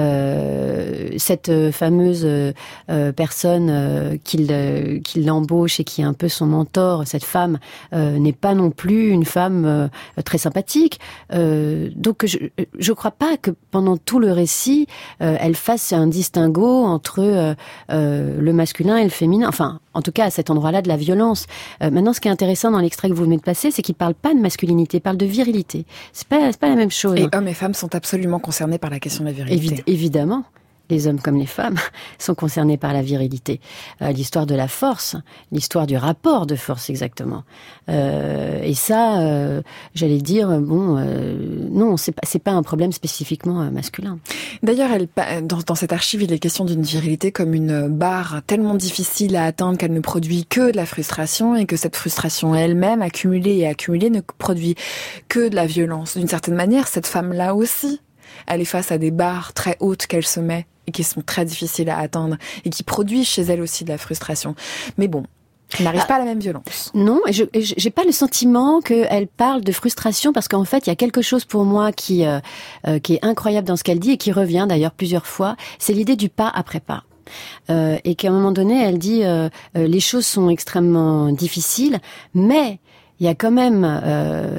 Cette fameuse personne qui l'embauche et qui est un peu son mentor, cette femme, n'est pas non plus une femme très sympathique. Donc je crois pas que pendant tout le récit, elle fasse un distinguo entre le masculin et le féminin, enfin, en tout cas à cet endroit-là de la violence. Maintenant, ce qui est intéressant dans l'extrait que vous venez de passer, c'est qu'il parle pas de masculinité, il parle de virilité. C'est pas la même chose. Et hommes et femmes sont absolument concernés par la question de la virilité. Évidemment. Les hommes comme les femmes sont concernés par la virilité. L'histoire de la force, l'histoire du rapport de force exactement. Et ça, j'allais dire, non, c'est pas un problème spécifiquement masculin. D'ailleurs, dans cette archive, il est question d'une virilité comme une barre tellement difficile à atteindre qu'elle ne produit que de la frustration et que cette frustration elle-même, accumulée, ne produit que de la violence. D'une certaine manière, cette femme-là aussi, elle est face à des barres très hautes qu'elle se met et qui sont très difficiles à atteindre et qui produisent chez elle aussi de la frustration. Mais bon, elle n'arrive pas à la même violence. Non, et j'ai pas le sentiment qu'elle parle de frustration parce qu'en fait, il y a quelque chose pour moi qui est incroyable dans ce qu'elle dit et qui revient d'ailleurs plusieurs fois, c'est l'idée du pas après pas. Et qu'à un moment donné, elle dit les choses sont extrêmement difficiles, mais il y a quand même,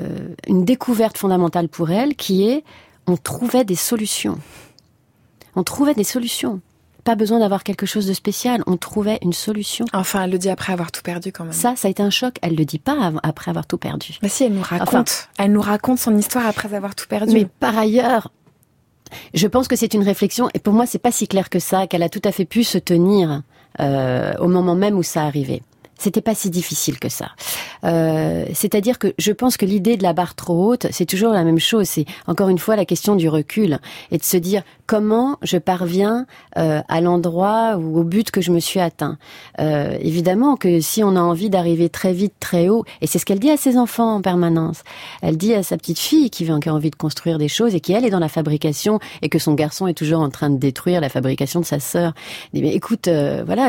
une découverte fondamentale pour elle qui est on trouvait des solutions. On trouvait des solutions. Pas besoin d'avoir quelque chose de spécial, on trouvait une solution. Enfin, elle le dit après avoir tout perdu quand même. Ça a été un choc. Elle le dit pas après avoir tout perdu. Mais si, elle nous raconte son histoire après avoir tout perdu. Mais par ailleurs, je pense que c'est une réflexion, et pour moi, c'est pas si clair que ça, qu'elle a tout à fait pu se tenir au moment même où ça arrivait. C'était pas si difficile que ça. C'est-à-dire que je pense que l'idée de la barre trop haute, c'est toujours la même chose. C'est encore une fois la question du recul et de se dire comment je parviens à l'endroit ou au but que je me suis atteint. Évidemment que si on a envie d'arriver très vite, très haut, et c'est ce qu'elle dit à ses enfants en permanence. Elle dit à sa petite fille qui a encore envie de construire des choses et qui elle est dans la fabrication et que son garçon est toujours en train de détruire la fabrication de sa sœur. Elle dit mais écoute, voilà,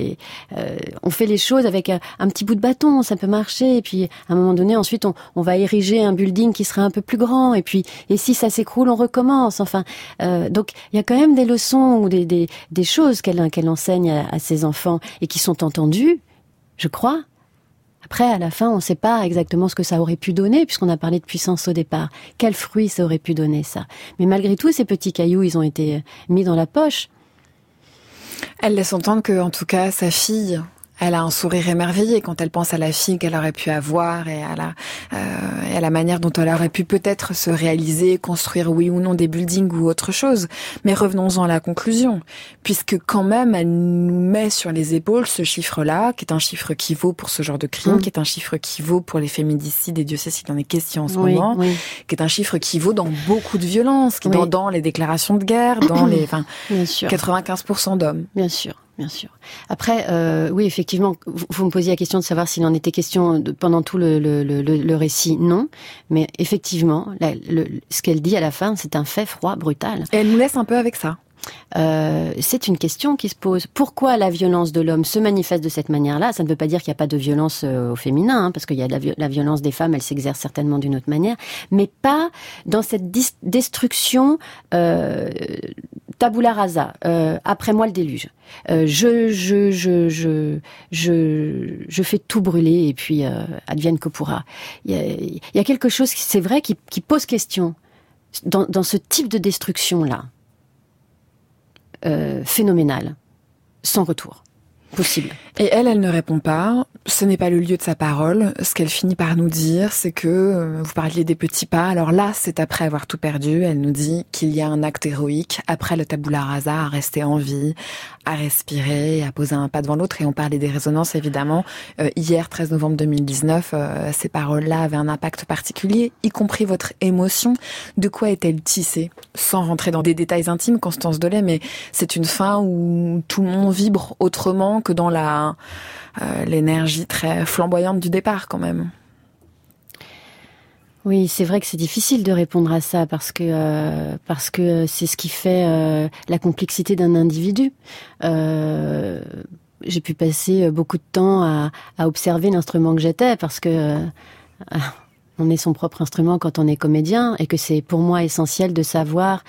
on fait les choses avec un petit bout de bâton, ça peut marcher, et puis à un moment donné, ensuite, on va ériger un building qui sera un peu plus grand, et si ça s'écroule, on recommence. Enfin, donc il y a quand même des leçons ou des choses qu'elle enseigne à ses enfants et qui sont entendues, je crois. Après, à la fin, on ne sait pas exactement ce que ça aurait pu donner, puisqu'on a parlé de puissance au départ. Quel fruit ça aurait pu donner, ça? Mais malgré tout, ces petits cailloux, ils ont été mis dans la poche. Elle laisse entendre que, en tout cas, sa fille, elle a un sourire émerveillé quand elle pense à la fille qu'elle aurait pu avoir et à la manière dont elle aurait pu peut-être se réaliser, construire oui ou non des buildings ou autre chose. Mais revenons-en à la conclusion, puisque quand même elle nous met sur les épaules ce chiffre-là, qui est un chiffre qui vaut pour ce genre de crime, qui est un chiffre qui vaut pour les féminicides, et Dieu sait s'il en est question en ce moment, qui est un chiffre qui vaut dans beaucoup de violences, qui est dans les déclarations de guerre, dans les 95% d'hommes. Bien sûr. Bien sûr. Après, oui, effectivement, vous me posiez la question de savoir s'il en était question pendant tout le récit. Non, mais effectivement, ce qu'elle dit à la fin, c'est un fait froid, brutal. Et elle nous laisse un peu avec ça. C'est une question qui se pose. Pourquoi la violence de l'homme se manifeste de cette manière-là? Ça ne veut pas dire qu'il n'y a pas de violence au féminin, parce qu'il y a la violence des femmes, elle s'exerce certainement d'une autre manière, mais pas dans cette destruction tabula rasa. Après moi le déluge. Je fais tout brûler et puis advienne que pourra. Il y a quelque chose, c'est vrai, qui pose question dans ce type de destruction-là. Phénoménal, sans retour possible. Et elle ne répond pas. Ce n'est pas le lieu de sa parole. Ce qu'elle finit par nous dire, c'est que vous parliez des petits pas. Alors là, c'est après avoir tout perdu. Elle nous dit qu'il y a un acte héroïque après le tabula rasa, à rester en vie, à respirer, à poser un pas devant l'autre. Et on parlait des résonances, évidemment. Hier, 13 novembre 2019, ces paroles-là avaient un impact particulier, y compris votre émotion. De quoi est-elle tissée? Sans rentrer dans des détails intimes, Constance Delay, mais c'est une fin où tout le monde vibre autrement que dans l'énergie très flamboyante du départ, quand même. Oui, c'est vrai que c'est difficile de répondre à ça parce que c'est ce qui fait la complexité d'un individu. J'ai pu passer beaucoup de temps à observer l'instrument que j'étais parce que on est son propre instrument quand on est comédien et que c'est pour moi essentiel de savoir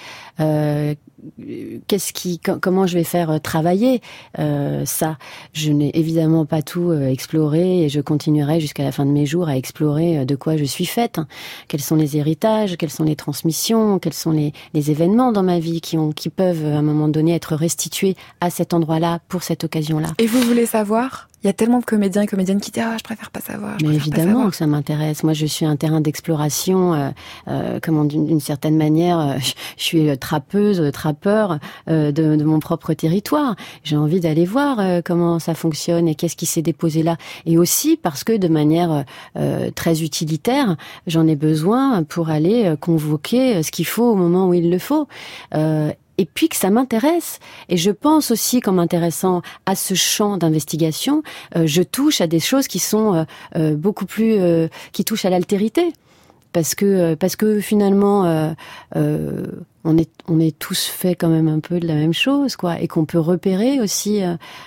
comment je vais faire travailler ça. Je n'ai évidemment pas tout exploré et je continuerai jusqu'à la fin de mes jours à explorer de quoi je suis faite. Quels sont les héritages, quelles sont les transmissions, quels sont les événements dans ma vie qui peuvent à un moment donné être restitués à cet endroit-là pour cette occasion-là. Et vous voulez savoir ? Il y a tellement de comédiens et comédiennes qui disent « Ah, je préfère pas savoir. » Mais évidemment que ça m'intéresse. Moi, je suis un terrain d'exploration, d'une certaine manière, je suis trappeur de mon propre territoire. J'ai envie d'aller voir comment ça fonctionne et qu'est-ce qui s'est déposé là. Et aussi parce que de manière très utilitaire, j'en ai besoin pour aller convoquer ce qu'il faut au moment où il le faut. Et puis que ça m'intéresse. Et je pense aussi qu'en m'intéressant à ce champ d'investigation, je touche à des choses qui sont beaucoup plus... qui touchent à l'altérité. Parce que finalement, on est tous faits quand même un peu de la même chose, quoi. Et qu'on peut repérer aussi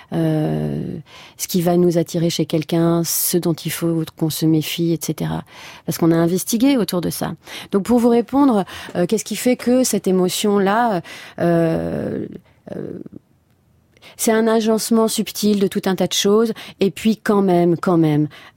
ce qui va nous attirer chez quelqu'un, ce dont il faut qu'on se méfie, etc. Parce qu'on a investigué autour de ça. Donc pour vous répondre, qu'est-ce qui fait que cette émotion-là... c'est un agencement subtil de tout un tas de choses. Et puis quand même...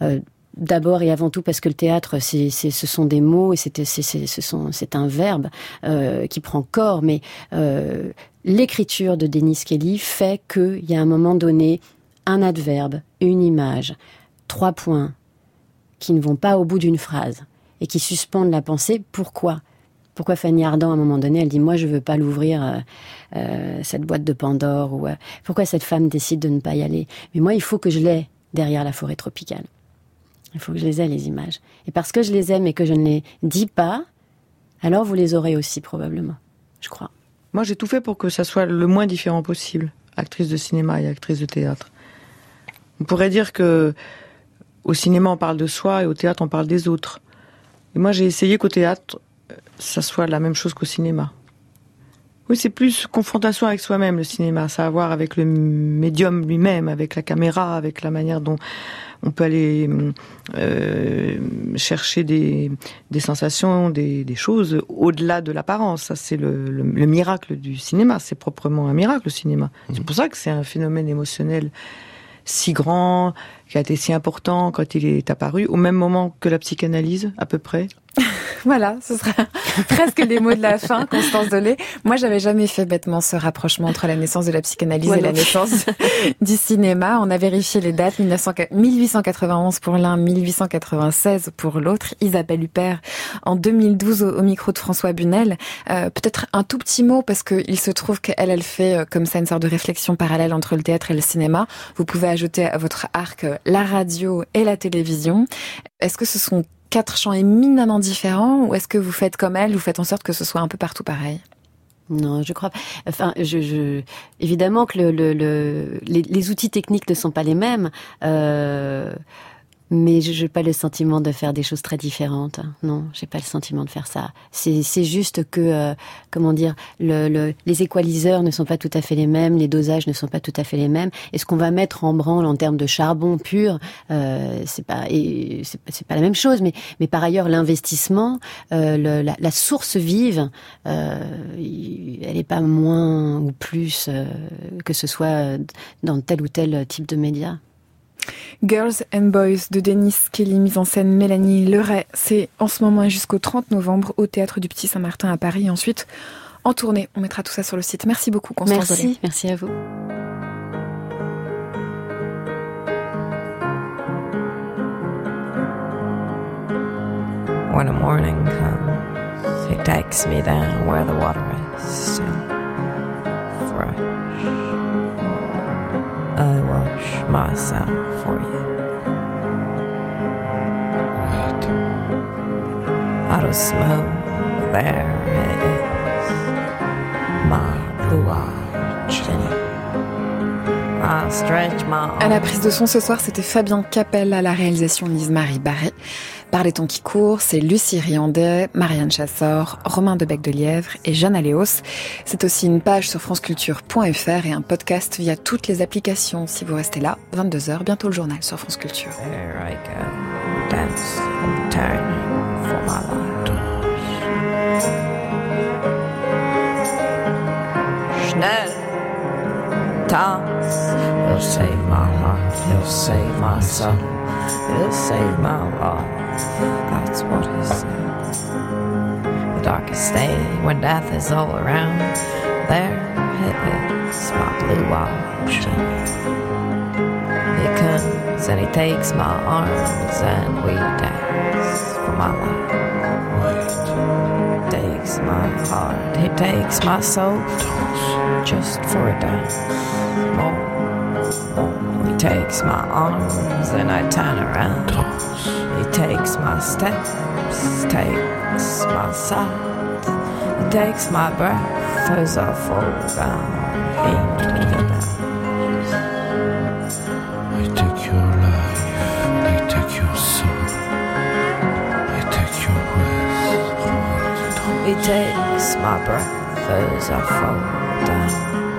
d'abord et avant tout parce que le théâtre, ce sont des mots et c'est un verbe qui prend corps. Mais l'écriture de Denise Kelly fait qu'il y a un moment donné un adverbe, une image, 3 points qui ne vont pas au bout d'une phrase et qui suspendent la pensée. Pourquoi Fanny Ardant, à un moment donné, elle dit « Moi, je veux pas l'ouvrir, cette boîte de Pandore » ou « Pourquoi cette femme décide de ne pas y aller ?» Mais moi, il faut que je l'ai derrière la forêt tropicale. Il faut que je les ai, les images. Et parce que je les aime et que je ne les dis pas, alors vous les aurez aussi, probablement, je crois. Moi, j'ai tout fait pour que ça soit le moins différent possible, actrice de cinéma et actrice de théâtre. On pourrait dire que au cinéma, on parle de soi et au théâtre, on parle des autres. Et moi, j'ai essayé qu'au théâtre, ça soit la même chose qu'au cinéma. Oui, c'est plus confrontation avec soi-même, le cinéma. Ça a à voir avec le médium lui-même, avec la caméra, avec la manière dont on peut aller chercher des sensations, des choses au-delà de l'apparence. Ça, c'est le miracle du cinéma. C'est proprement un miracle, le cinéma. C'est pour ça que c'est un phénomène émotionnel si grand, qui a été si important quand il est apparu, au même moment que la psychanalyse, à peu près. Voilà, ce sera presque les mots de la fin, Constance Dolé. Moi, j'avais jamais fait bêtement ce rapprochement entre la naissance de la psychanalyse et la naissance du cinéma. On a vérifié les dates, 1891 pour l'un, 1896 pour l'autre. Isabelle Huppert, en 2012, au micro de François Bunel. Peut-être un tout petit mot, parce qu'il se trouve qu'elle fait comme ça une sorte de réflexion parallèle entre le théâtre et le cinéma. Vous pouvez ajouter à votre arc la radio et la télévision. Est-ce que ce sont 4 champs éminemment différents, ou est-ce que vous faites comme elle, vous faites en sorte que ce soit un peu partout pareil? Non, je crois. Enfin, évidemment que les outils techniques ne sont pas les mêmes, mais je n'ai pas le sentiment de faire des choses très différentes. Non, j'ai pas le sentiment de faire ça. C'est juste que, comment dire, les équaliseurs ne sont pas tout à fait les mêmes, les dosages ne sont pas tout à fait les mêmes. Et ce qu'on va mettre en branle en termes de charbon pur, c'est pas la même chose. Mais par ailleurs, l'investissement, la source vive, elle est pas moins ou plus que ce soit dans tel ou tel type de média. Girls and Boys de Denise Kelly, mise en scène Mélanie Leray. C'est en ce moment et jusqu'au 30 novembre au Théâtre du Petit Saint-Martin à Paris. Ensuite, en tournée. On mettra tout ça sur le site. Merci beaucoup, Constance Dolé. Merci à vous. When the morning comes, he takes me down where the water is still fresh. I wash myself for you. Wait. Out of smoke, there it is, my blue-eyed Jenny. I'll stretch my arms. À la prise de son ce soir, c'était Fabien Capel, à la réalisation Lise-Marie Barré. Par les temps qui courent, c'est Lucie Riandet, Marianne Chassor, Romain Debec-de-Lièvre et Jeanne Aléos. C'est aussi une page sur franceculture.fr et un podcast via toutes les applications. Si vous restez là, 22h, bientôt le journal sur France Culture. There I go, dancing, turning for my life. Schnell, Thomas, he'll save my heart, he'll save my soul, he'll save my life. That's what he said. The darkest day when death is all around, there it is, my blue-eyed Jenny. He comes and he takes my arms and we dance for my life. He takes my heart, he takes my soul, just for a dance. He takes my arms and I turn around. He takes my steps, takes my sight. He takes my breath as I fall down. I take your life, and I take your soul. I take your breath. He takes my breath as I fall down.